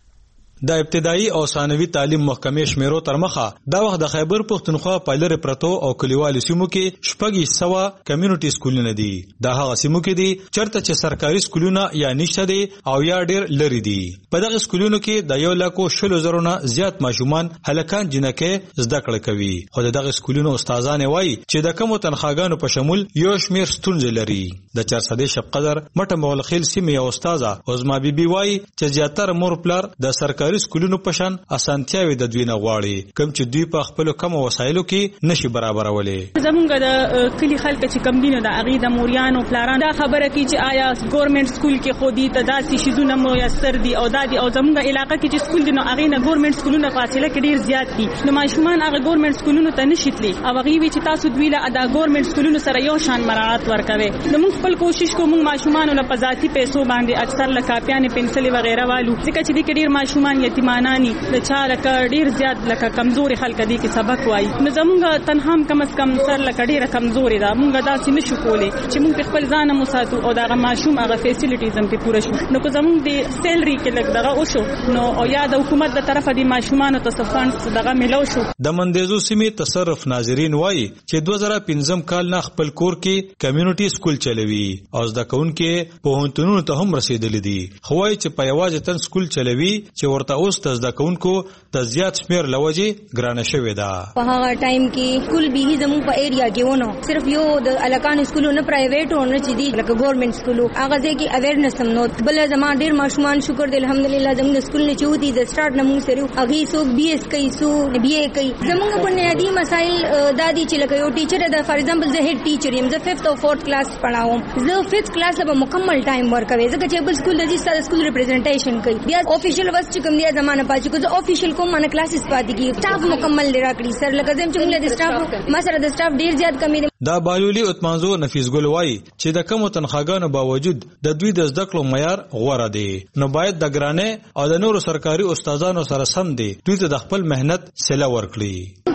د ابتدایي او ثانوي تعلیم محکمې شمیرو تر مخه دا وخت د خیبر پښتونخوا په لری پرتو او کلیوالو سیمو کې شپږ سوه کمیونټي سکولونه دي. دا هغه سیمو کې دي چرته چې سرکاري سکولونه یا نشته دي او یا ډیر لري دي. په دغه سکولونو کې د 1,40,000 نه زیات ماشومان هلکان جنکې زده کړه کوي. خو دغه سکولونو استادان وایي چې د کمو تنخواګانو په شمول یو شمیر ستونزې لري. د 400 شپ قدر مټه مولخیل سیمه یو استاده عظما بیبي وایي چې زیاتره مور پلار د سرکاري سکولونو پشان اسانتیاوي د دوی نه غواړي کوم چې دوی په خپل کم وسایلو کې نشي برابرولې. زمونږ د کلی خلک چې کم دینه د اغي د موریانو پلاران دا خبره کوي چې آیا ګورنمنت سکول کې خو دي تداسي شیزونه مو یسر دي او دادي او زمونږ علاقې کې چې سکول دي نو اغي نه ګورنمنت سکولونه فاصله کې ډیر زیات دي. نو ماشومان هغه ګورنمنت سکولونو ته نشیتلي او هغه وی چې تاسو دوی له ادا ګورنمنت سکولونو سره یو شان مراعات ورکوي. نو موږ خپل کوشش کوو موږ ماشومان له پزاتي پیسو باندې اکثر لکاپیان پنسل وغیرہ والو ځکه چې د ډیر ماشومان یتیمانانی د چا لکه ډیر زیات لکه کمزوري خلک دي کې سبق وایي. نو زمونږ تنهام کم از کم سر لکه ډیره کمزوري ده. مونږ داسې نشو کولی چې مونږ خپل ځان مو ساتو او دغه ماشوم هغه فیسیلیټیز هم پوره شو. نو که زمونږ د سیلري کې لګ دغه وشو نو او یا د حکومت د طرفه د ماشومانو ته فنډز دغه ملو شو. د مندیزو سیمې تصرف ناظرین وایي چې 2015 کال نه خپل کور کې کمیونټي سکول چلوي او زده کوونکې په هونتونو ته هم رسیدلي دي. خو وایي چې په یوازې تن سکول چلوي چې ورته اوس زده کوونکو د زیات شمیر لوجې ګرانه شوې ده. په هغه ټایم کې سکول به زموږ په ایریا کې ونه صرف یو د الکان سکولونه پرایویټ او نه چې دي لکه ګورنمنت سکول هغه ځکه اویرنس هم نو بل زما ډیر ماشومان شکر دی الحمدلله زموږ سکول نه چې ودی د سٹارټ نه موږ سره هغه سو بي اس کوي سو بي اي کوي. زموږ بنیادی مسائل دادی چې لکه یو ټیچر د فار ایگزامپل زه هډ ټیچر یم زه 5th او 4th کلاس پڑھاوم زه 5th کلاس له مکمل ټایم ورکوي ځکه چې بل سکول د دې سکول ریپرزنټیشن کوي. بیا افیشل وس چې کوم دی زمانه پاتې کو زه افیشل کوم مانه کلاسز پاتې کی سټاف مکمل لرا کړی سر لکه زم چې موږ د سټاف ما سره د سټاف ډیر زیات کمی دی. دا بایولي اتمانزو نفیس ګل وای چې د کمو تنخواګانو باوجود د دوی د زده کړو معیار غوړه دی. نو باید د ګرانه او د نورو سرکاري استادانو سره سم دی دوی ته د خپل مهنت سلا ورکړي.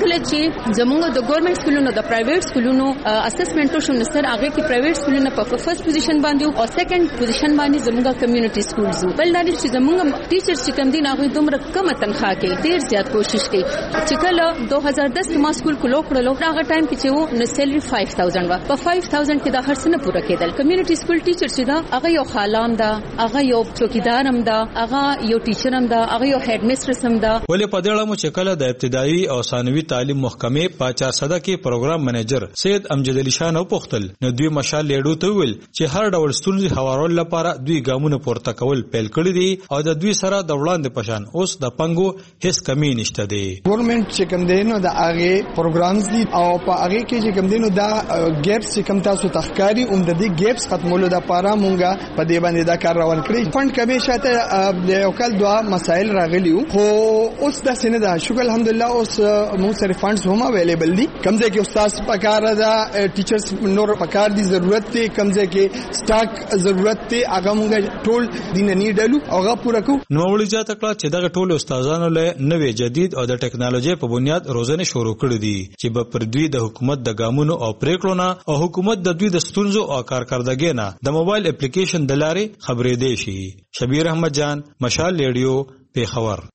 کله چې زموږ د ګورنمنت سکولونو د پرایویټ سکولونو اسسمنټ شو نو سر هغه کې پرایویټ سکولونو په فرست پوزیشن باندې او سیکنډ پوزیشن باندې زموږ کمیونټي سکولز بل دا چې زموږ ټیچرز چې کم دي هغه دومره کم تنخواه کې ډیر زیات کوشش کوي چې کله 2010 کې ما سکول کلو کړلو هغه ټایم کې چې و نو سیلری 5000 و په 5000 کې دا هرڅ نه پوره کېدل. کمیونټي سکول ټیچر چې دا هغه یو خالام دا هغه یو چوکیدار هم دا هغه یو ټیچر هم دا هغه یو هډ میسټرس هم دا. ولې په دې اړه مو چې کله د ابتدایي او ثانوي تعلیم محکمې په 400 کې پروګرام منیجر سید امجد علي شاه نو پوښتل نو دوی مشال لیډو ته ویل چې هر ډول ستونزې هوارول لپاره دوی ګامونه پورته کول پیل کړی دي او د دوی سره د وړاندې پشان اوس د پنګو هیڅ کمی نشته دی. ګورنمنت چې کوم دی نو د هغه پروګرامز دي او په هغه کې چې کوم دی نو دا ګیپس چې کوم تاسو تخکاری د دې ګیپس ختمولو د لپاره مونږه په دې باندې دا کار روان کړی. فند کمی شاته د یو کال دوا مسائل راغلیو خو اوس د سینه دا شکر الحمدلله اوس مونږ سره فندز هم اویلیبل دي. کمزې کې استاد پکار دا ټیچرز نور پکار دي ضرورت دي کمزې کې سٹاک ضرورت دي هغه مونږ ټول دین نه ډلو هغه پوره کو. نو ولې ځکه چې دغه ټول استادانو له نوې جدید او د ټکنالوژي په بنیاد روزنه شروع کړې دي چې په پر دوی د حکومت د ګامونو او پریکړو نه او حکومت د دوی د ستونزو او کارکردګۍ نه د موبایل اپلیکیشن د لارې خبرې دی شي. شبیر احمد جان مشال ریډیو پیښور.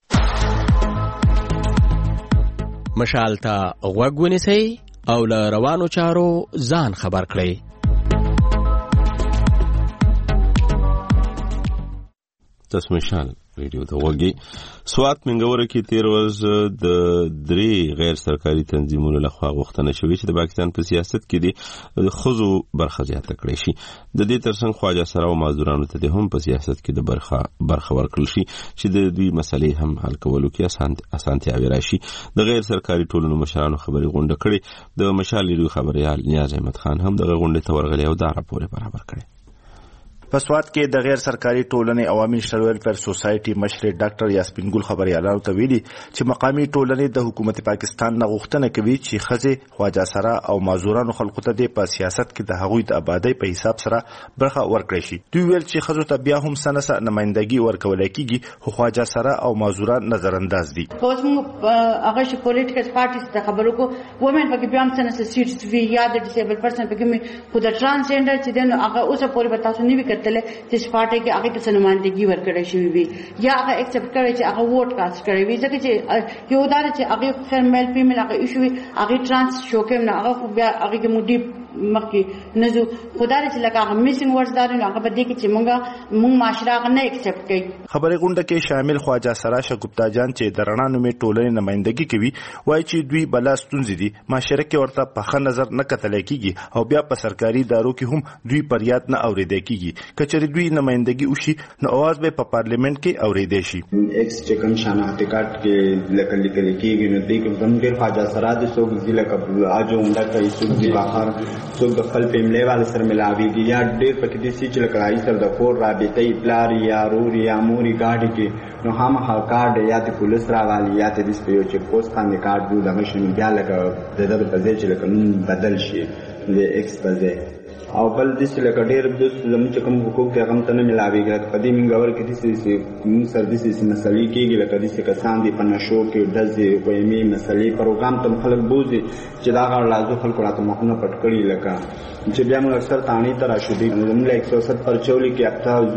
مشال ته غوږ ونیسئ او له روانو چارو ځان خبر کړئ. تاسو مشال ریډیو ته وګورئ. سوات منګوره کې 13 ورځ د 3 غیر سرکاري تنظیمونو لخوا غوښتنه شوې چې د پاکستان په سیاست کې د خزو برخه زیاته کړي شي. د دې ترڅنګ خواجه سره او معذورانو ته هم په سیاست کې د برخه ورکړل شي چې د دوی مسلې هم حل کولو کې اسانتیاوي راشي. د غیر سرکاري ټولنو مشرانو خبري غونډه کړې. د مشال ریډیو خبريال نیاز احمد خان هم د غونډې ته ورغلی او دا راپور برابر کړی. په سوات کې د غیر سرکاري ټولنې عوامي شرو ویلفیر سوسایټي مشر ډاکټر یاسمین ګل خبريالانو ته ویلي چې مقامي ټولنې د حکومت پاکستان نه غوښتنه کوي چې خزه خواجه سره او معذورانو خلکو ته د سیاست کې د هغوی د آبادی په حساب سره برخه ورکړي شي. دوی ویل چې خزو ته بیا هم سنسه نمائندګي ورکول کیږي خو خواجه سره او معذوران نظر انداز دي. اوس موږ هغه شي پولیټیکل پارټیز ته خبرو کو وومن پکې بیا هم سنسه سیټس وی یا د ډیسیبل پرسن پکې خو د ترانسجنډر چې دنه هغه اوسه پورې به تاسو نیوي کتل چې پارټي کې هغه ته نمائندګي ورکړی شوی وي یا هغه ایکسپټ کړی چې هغه ووټ کاست کړی وي ځکه چې یو دار چې هغه فیمیل فیمیل هغه ایشو هغه ترانس شوکم نه هغه بیا هغه کې مودي مخکې نزو خدای چې لکه هغه میسنګ ورډز دار نه هغه بده کې چې مونږ معاشره هغه نه ایکسپټ کوي. خبري غونډه کې شامل خواجه سراشه ګپتا جان چې درنا نومې ټولنې نمائندګي کوي وایي چې دوی بلا ستونزې دي معاشره کې ورته په ښه نظر نه کتل کیږي او بیا په سرکاري ادارو کې هم دوی پریاد نه اوریدل کیږي. کچري دوی نمائندګي وشي نو اواز به په پارلیمنت کې اوریدل شي. ایکس چکن شناخت کارت کې لکه لیکل کیږي نو دوی کوم ډېر خواجه سراده څوک ضلع کبل اجو عمده کوي څوک دی بهر څوک د خپل فیملی والے سره ملاويږي یا ډېر پکې دي چې لکړای سره د کور رابطې پلار یا رور یا موري گاډي کې نو هم هغه کارت یا د پولیس راوالي یا د سپیو چې پوسټ باندې کارت دوه مشن بیا لکه د پځې چې لکه بدل شي د ایکس پځې او بل د څه لکه ډېر د زموږ کوم حقوق ته هم ته نه ملاويږي په دې منګور کې د څه سرویسز مسلې کېږي لکه د څه کسان دي په نشو کې د ځې قومي مسلې پروګرام ته خلک بوزي چې دا غړ لازم خلکو راته مخونه پټ کړی لکه چې بیا موږ اکثر تانی تر شو دي موږ 170 پر چولي کې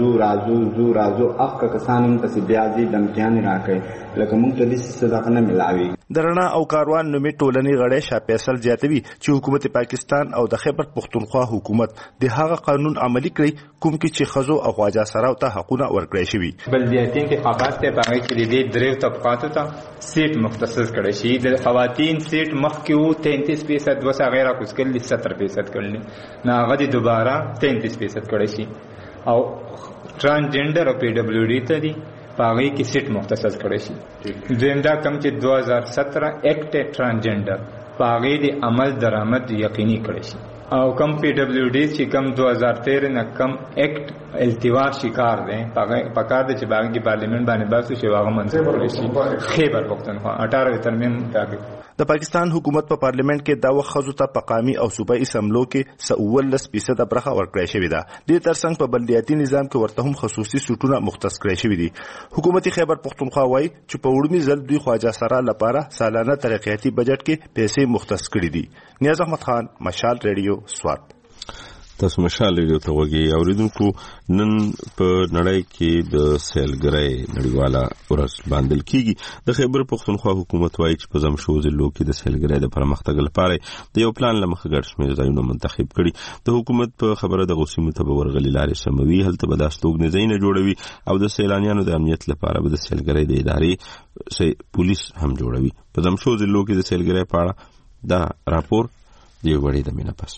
اکتا زو رازو اخ کسان هم تاسو بیا دې د امتحان راکې لکه موږ ته د څه ځکه نه ملاويږي. درنا او کاروان نومې ټولنې غړې شاه فیصل زیاتوي چې حکومت پاکستان او د خیبر پختونخوا حکومت د هغه قانون عملی کړی کوم کې چې خزو او خواجه سره ته حقونه ورکړي شوی. بلدیاتي انتخابات ته په کې د دې درو طبقاتو ته سیټ مختص کړي شي. د خواتین سیټ مخکې وو 33% وسه غیره کوسکل 70% کړل نه هغه د دوباره 33% کړي شي او ترانسجنډر او پی ډبلیو ډی ته دي پاغي کې سیټ مختص کړي شي. دویمدا کم چې 2017 ایکټ ترانسجنډر پاغي د عمل درآمد یقیني کړي شي او کم پی ډبلیو ډی چې کم 2013 نه کم ایکټ التواء شکار دي پکار دي چې باغ کې پارلیمنت باندې باسو چې واغه منځ کولای شي خیبر پختونخوا 18 ترمیم ټاکي. د پاکستان حکومت په پارلیمنت کې دا وخت ته په قومي او صوبایي اسمبلو کې 19% برخه ورکړې شوې ده. د ترڅنګ په بلدیاتي نظام کې ورته هم خصوصي سټونه مختص کړې شوې دي. حکومت خیبر پختونخوا وايي چې په وړاندې ځل دوی خواجه سرا لپاره سالانه ترقیاتي بجټ کې پیسې مختص کړې دي. نیاز احمد خان، مشال ریډیو، سوات. تاسو مشال ریډیو ته وګورئ. اوریدونکو، نن په نړۍ کې د سیلګرۍ نړیواله ورځ باندې کیږي. د خیبر پختونخوا حکومت وايي چې په زمشو ضلعو کې د سیلګرۍ د پرمختګ لپاره د یو پلان لمخه ګډ شمېر ځایونه منتخب کړي. د حکومت په خبره د غوسیمو ته به ورغلي لارې سموي، هلته به د استوګنې ځایونه جوړوي او د سیلانیانو د امنیت لپاره به د سیلګرۍ د ادارې پولیس هم جوړوي. په زمشو ضلعو کې د سیلګرۍ په اړه دا راپور د یو غړي د مینه پس.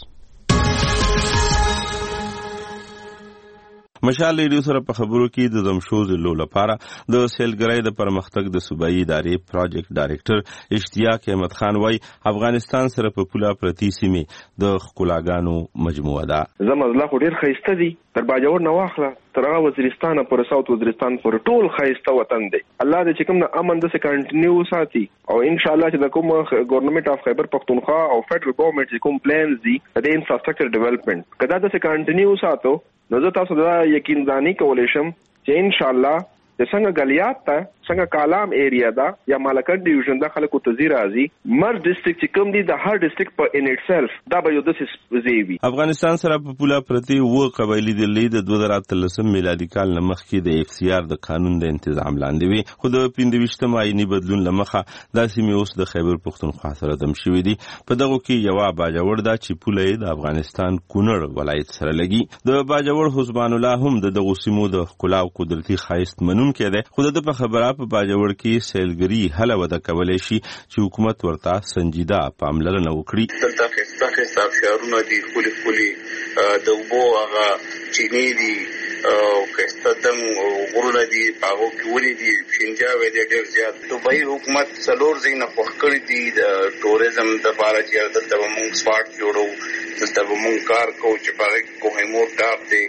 مشال ریډیو سره په خبرو کې د زمشو ضلعو لپاره د سیلګرۍ د پرمختګ د صوبایي ادارې پروجیکټ ډایرکټر اشتیاق احمد خان وايي افغانستان سره په پوله پرتی سیمې د ښکلاګانو مجموعه ده. زمزله خو ډېر ښایسته دي، تر باجوړ نه واخله تر هغه وزیرستان پر ساوث وزیرستان پر ټول ښایسته وطن دی. الله دې چې کوم نه امن دسې کنټینیو ساتي او ان شاء الله چې د کوم ګورنمنت اف خیبر پختونخوا او فدرل ګورنمنت چې کوم پلانز دي د انفراستراکچر ډیولپمنٹ کدا دسې کنټینیو ساتو نو زه تاسو دا یقین دانی کولای شم چې ان شاء الله د څنګه غلیات ته څنګه کالام ایریا دا یا مالکان ډیویژن د خلکو ته راځي مر ډیسټریکټ چې کوم دي د هر ډیسټریکټ په ان اټ سیلف دا به یو د زیوی. افغانستان سره په پوله پرتی و قبایلی دلی د 2013 میلادي کال لمخکې د اف سی آر د قانون د تنظیم لاندې وي، خو د 25 آئینی بدلون لمخه د سیمې اوس د خیبر پختونخوا سره دم شوې دي. په دغه کې یو باجوړ دا چې پوله د افغانستان کونړ ولایت سره لګي. د باجوړ حسبان الله هم د دغه سیمو د ښکلا او قدرتي ښایست منونکی دی، خو د په خبره په باجوړ کې سیلګري هله وده کولای شي چې حکومت ورته سنجیده پاملرنه وکړي. دلته خسته شهرونه دي، خولي د اوبو هغه چینی دي او خسته دم غرونه دي، هغه کې ولې دي شینجاوي دي ډېر زیات. دوبۍ حکومت څلور ځایونه خوښ کړي دي د ټوریزم لپاره چې دلته به موږ سپاټ جوړو، دلته به موږ کار کوو چې په هغه کې کوهیمور ټاپ دی،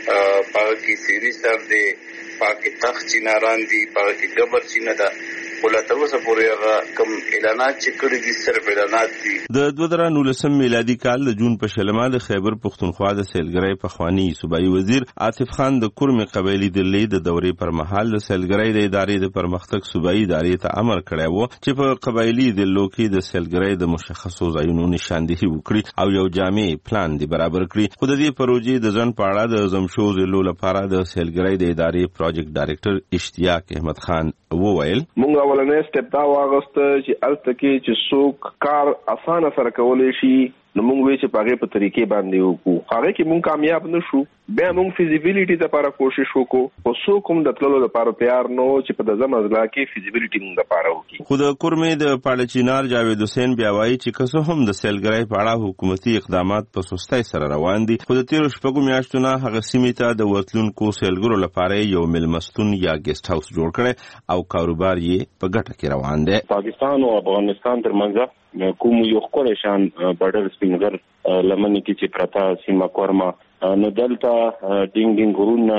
په هغه کې سیری سر دی، پاکي تخت چیناران دي، پاکي ګبر چینه ده. ولته اوسه پورې هغه کوم اعلانات چې کړي دي صرف اعلانات دي. د 2019 میلادي کال د جون په شلمه د خیبر پختونخوا د سیلګرۍ پخوانی صوبایي وزیر عاطف خان د کورمې قبایلی دلی د دورې پر مهال د سیلګرۍ د ادارې د پرمختګ صوبایي ادارې ته امر کړی و چې په قبایلی دلو کې د سیلګرۍ د مشخصو ځایونو نشاندهي وکړي او یو جامع پلان دی برابر کړي. خو د دې پروژې د ځن په اړه د زمشو ضلعو لپاره د سیلګرۍ د ادارې پروجیکټ ډایرکټر اشتیاق احمد خان وویل مونږ اولنې سټپ دا واغسته چې الته کې چې څوک کار اسانه سره کولای شي نو مونږ وی چې پاګه په طریقې باندې وکړو. هغه کې مونږ کامیاب نشو، بیا مونږ فیزیبিলিټی لپاره کوشش وکړو او څوک هم د تللو لپاره تیار نو چې په دغه مزلا کې فیزیبিলিټی مونږ لپاره وکړو. خو د کورمې د پاړچینار جاوید حسین بیا وایي چې کسو هم د سیلګرۍ په اړه حکومتي اقدامات په سستۍ سره روان دي، خو د تیر شپږو میاشتو نه هغه سیمې ته د ورتلونکو سیلګرو لپاره یو ملمستون یا ګیسټ هاوس جوړ کړي او کاروبار یې په ګټه کې روان دی. پاکستان او افغانستان ترمنځ کوم یو خپل شان بارډر سپینګر لمنې کې چې پرتا سیمه کورما نو دلته ډینګ غرونه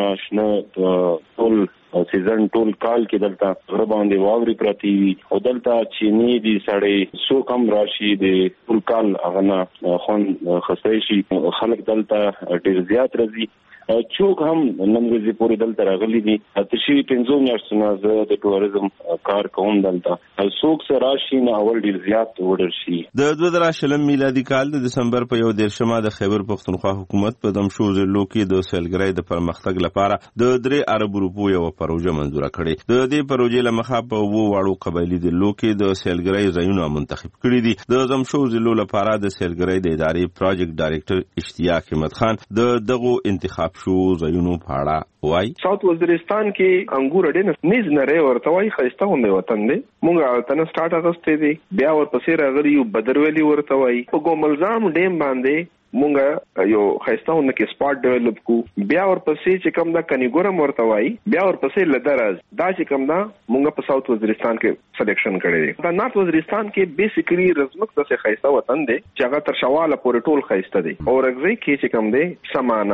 شنه ټول سیزن ټول کال کې دلته غره باندې واوري پرتی او دلته چینی دي سړی سو کم راشي د ټول کال اغنا خون خسته شي خلک دلته ډیر زیات راځي. چوک هم نن ورځې پورې دلته راغلي دي. تشي 15 میاشتونه زه د ټوریزم کار کوم دلته. څوک سره راشي نه اول ډیر زیات وډر شي. د 2020 میلادي کال د دسمبر په 1 د خیبر پختونخوا حکومت په دمشو ضلعو کې د سیلګرۍ د پرمختګ لپاره د 3 ارب روپو یو پروژه منظور کړې. د دې پروژې لمخه په وو واړو قبایلی دلو کې د سیلګرۍ ځایونه منتخب کړي دي. د دمشو ضلعو لپاره د سیلګرۍ د ادارې پروجیکټ ډایرکټر اشتیاق احمد خان دغه انتخاب شو ځایونو په اړه وایي. ساوث وزیرستان کې انګور ډېر نيز نری ورته وایي خسته هم وطن دی. مونږه تنه سٹارټ اغستې دي بیا ورپسې راغلی یو بدرولی ورته وایي. په ګوملزام ډیم باندې مونږه یو خیستاونه کې سپاټ ډیولپ کو بیا ورپسې چې کوم دا کنيګورم ورته وایي بیا ورپسې لدراز دا چې کوم دا مونږه په ساوث وزیرستان کې سلیکشن کړی دی. دا نارث وزیرستان کې بیسیکلی رزمک د خیستا وطن دی چې هغه تر شواله پورې ټول خیسته دی او رغوی کې چې کوم دی سمانه ده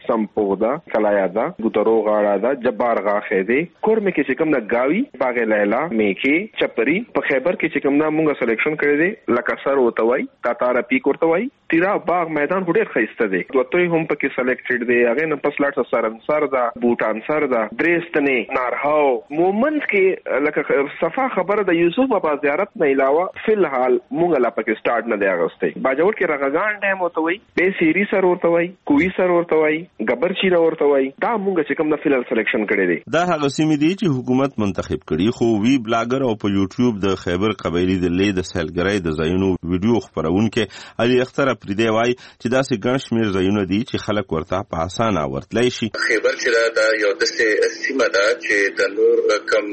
سمپودا کلایادا ګوترو غاړه جبار غاخه دی کورمه کې چې کوم د گاوی باغ لیلا میکي چپری په خیبر کې چې کوم دا مونږه سلیکشن کړی دی لکه سر وتوي کاتار پیک ورتوي تیرا باغ میدان ډېر خسته دی دوتوي هم پکې سلیکټډ دی هغه نه پس لاټ سر دا بوټان سر دا درېستنه نارهاو مومنت کې لکه صفه خبره د یوسف بابا زیارت نه علاوه فلحال مونږه لا پکې سٹارټ نه دی اغسته باجوړ کې رغغان ډیم وتوي به سيري سر ورتوي کوي سر ورتوي غبر چیرې ورتوي دا مونږه چې کوم د فلل سلیکشن کړی دی دا هغه سیمې دي چې حکومت منتخب کړي خو وی بلاګر او په یوټیوب د خیبر قبایلی د لید سیلګرای د ځایونو ویډیو خبرونکو علي اختر پردي وای چې دا سي ګڼ شمیر ځایونه دي چې خلک ورته په اسانه ورتلای شي خیبر چې دا یو د سیمه ده چې د نور کم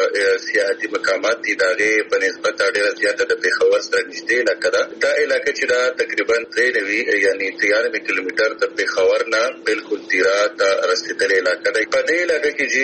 سیاحتي مقامات دي دغه په نسبت ډېر زیاته د پیښور سره نږدې لکه دا علاقې چې دا تقریبا 93 یعنی 93 کیلومتر د پیښور نه بالکل تیرا د رسیدلې علاقې ده په دې علاقې کې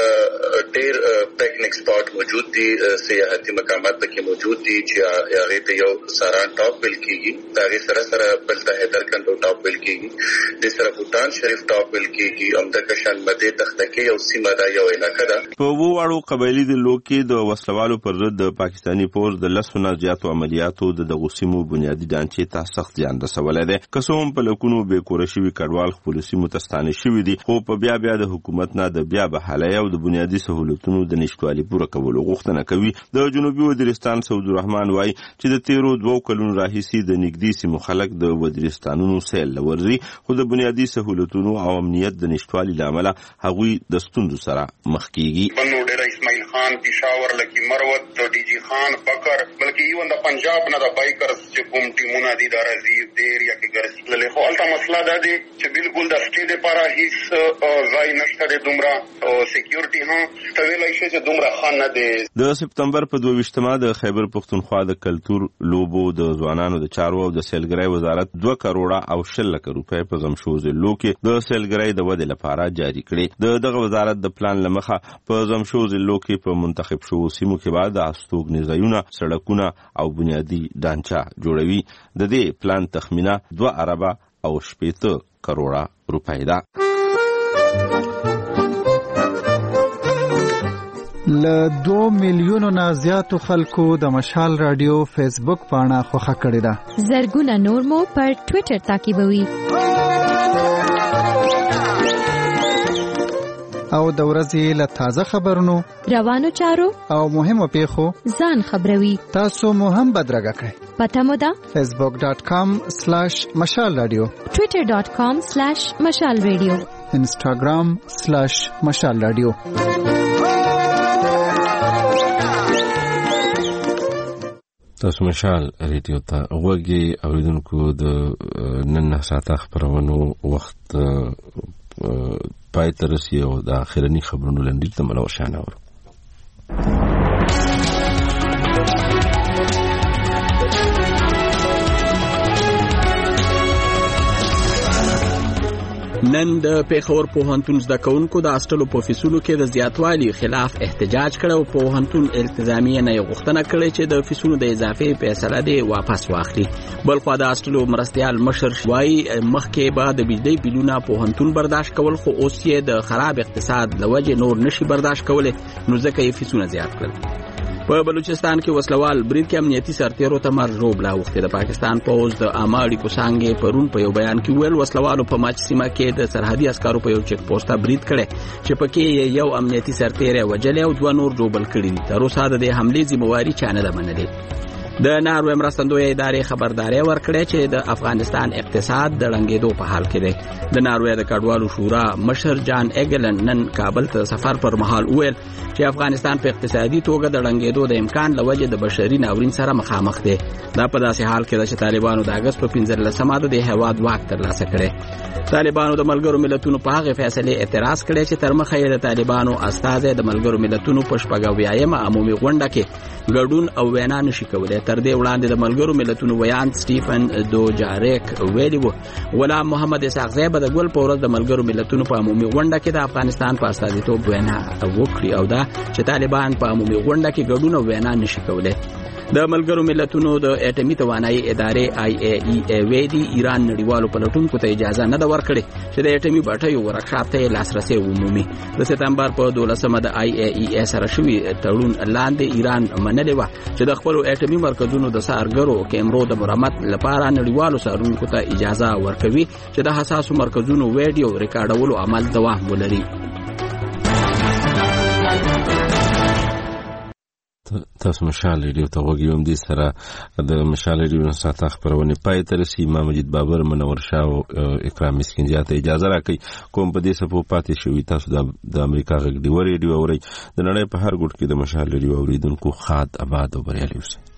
چې ډېر پکنیک سپاٹ موجود دي سیاحتي مقامات پکې موجود دي چې هغه ته یو ساران ټاپ ویل کیږي دا غي سره بل ته هدر کنټرول ټاپ ویل کیږي د سره بوتان شریف ټاپ ویل کیږي امده کشان مده تختکه یو سیمه دا یو علاقه ده په وواړو قبایلی د لوکي د وسلوالو پر ضد د پاکستانی پوز د لسونه زیاتو عملیاتو د دغوسیمو بنیادی ډانچې ته سخت زیان رسولای دی کسوم په لکونو به کورشوي کډوال خپل سیمو تستانه شوی دي خو په بیا د حکومت نه د بیا بحالای او د بنیادی سہولتونو د نشټوالي پوره کولو غوښتنه کوي د جنوبي وزیرستان سعود الرحمن وای چې د 13 کلونو راهیسي د نګدي سیمو خلک د وزیرستانونو سیل لوري خو د بنیادی سہولتونو او امنیت د نشټوالي لامل هغوی د ستوندو سره مخ کیږي بنو ډیر اسماعیل خان پېښور لکی مروت د ډي جی خان بکر بلکې ایون د پنجاب نه د بایکرز چې کوم ټیمونه دي د رزیب دیر یا کې ګرځي له خو الته مسله ده چې بالکل د سټې لپاره هیڅ ځای نشته د دومره او سکیورټي هم تویلای شي چې دومره خان نه دي د سپتمبر په 22مه د خیبر پښتونخوا د کلچر لوبو د ځوانانو د چارو او د سیلګرۍ وزارت 2 کروڑه او 10 لک روپۍ په زمشوز لوکي د سیلګرۍ د ودې لپاره جاری کړي دغه وزارت د پلان لمخه په زمشوز لوکي په منتخب شو سیمو کې بعد د استوګنې ځایونه سړکونه او بنیادی ډانچه جوړوي د دې پلان تخمینه 2 اربه او 70 کروڑه روپۍ ده ل 2 میلیونو نه زیاتو خلکو د مشال رادیو فیسبوک پاڼه خوښه کړې ده زرګونه نور مو پر ټوئیټر تعقیبوي او د ورځې له تازه خبرونو روانو چارو او مهمو پیښو ځان خبروي تاسو مو هم بدرګه کړئ پته مو ده facebook.com/مشال رادیو twitter.com/مشال رادیو instagram/مشال رادیو تاسو مشال ریډیو ته وګورئ اوریدونکو د نن ساعته خبرونو وخت پای تر رسیدو او د اخرنی خبرونو لنډیر ته ملو شانور نن د پیښور پوهنتون زده کوونکو د هاستلو په فیسونو کې د زیاتوالي خلاف احتجاج کړو پوهنتون التزامیه نه غوښتنه کړې چې د فیسونو د اضافي فیصله دی واپس واخلي بلخو د هاستلو مرستيال مشر شوای مخکې بعد د بجلی بلونه پوهنتون برداشت کول خو اوس یې د خراب اقتصاد لوجه نور نشي برداشت کولای نو ځکه یې فیسونه زیات کړل په بلوچستان کې وسلوال برید کې امنیتي سرتیرو ته مرجوب لا وخت د پاکستان پوز د اماړي کوسانګې پرون په یو بیان کې ویل وسلوالو په ماچ سیمه کې د سرحدي عسکرو په یو چک پوسټه برید کړي چې پکې یو امنیتي سرتیر وجل او 2 نور جوبل کړي تر اوسه د حملې ذمہواری چانه ده منلې د ناروې مرستندوی ادارې خبرداري ورکړه چې د افغانستان اقتصاد د ړنګېدو په حال کې دی د ناروې د کډوالو شورا مشر جان ایګلن نن کابل ته سفر پر مهال ویل چې افغانستان په اقتصادي توګه د ړنګېدو د امکان لوجه د بشري ناورین سره مخامخ دی دا په داسې حال کې چې طالبانو د اگست په 15مه د هواد واک ترلاسه کړي طالبانو د ملګرو ملتونو په هغه فیصله اعتراض کړي چې تر مخه یې د طالبانو استازي د ملګرو ملتونو په شپږاویایم عمومي غونډه کې ګډون او وینا نشي کولای تر دې وړاندې د ملګرو ملتونو ویان سټیفن دوجاریک ویلي وو غلام محمد اسحاق زیب د ګل پورز د ملګرو ملتونو په عمومي غونډه کې د افغانستان په استازیتوب وینا وکړي او دا چې طالبان په عمومي غونډه کې ګډون او وینا نشي کولای د ملګرو ملتونو د اټومي توانایي ادارې IAEA ویدي ایران نړیوالو پلټونکو ته اجازه نه ورکړي چې د اټومي بټیو ورکشاپ ته لاسرسي ومومي. د سپتمبر په 12مه د IAEA سره شوی تړون لاندې ایران منلې و چې د خپل اټومي مرکزونو د سارګرو کیمرو د مرمت لپاره نړیوالو سارونکو ته اجازه ورکوي چې د حساسو مرکزونو ویډیو ریکارډولو عمل دوام ولري. تاسو مشال ریډیو ته وګورئ. دې سره د مشال ریډیو ساته خبرونه پای تر سي امام مجید بابر منور شاه او اکرام مسکین زیاته اجازه راکړي کوم په دې سپو پاتې شوی. تاسو د امریکا غږ دی ریډیو اورئ. د نړۍ په هر ګوټ کې د مشال ریډیو اوریدونکو خاد آباد او بریالي اوسئ.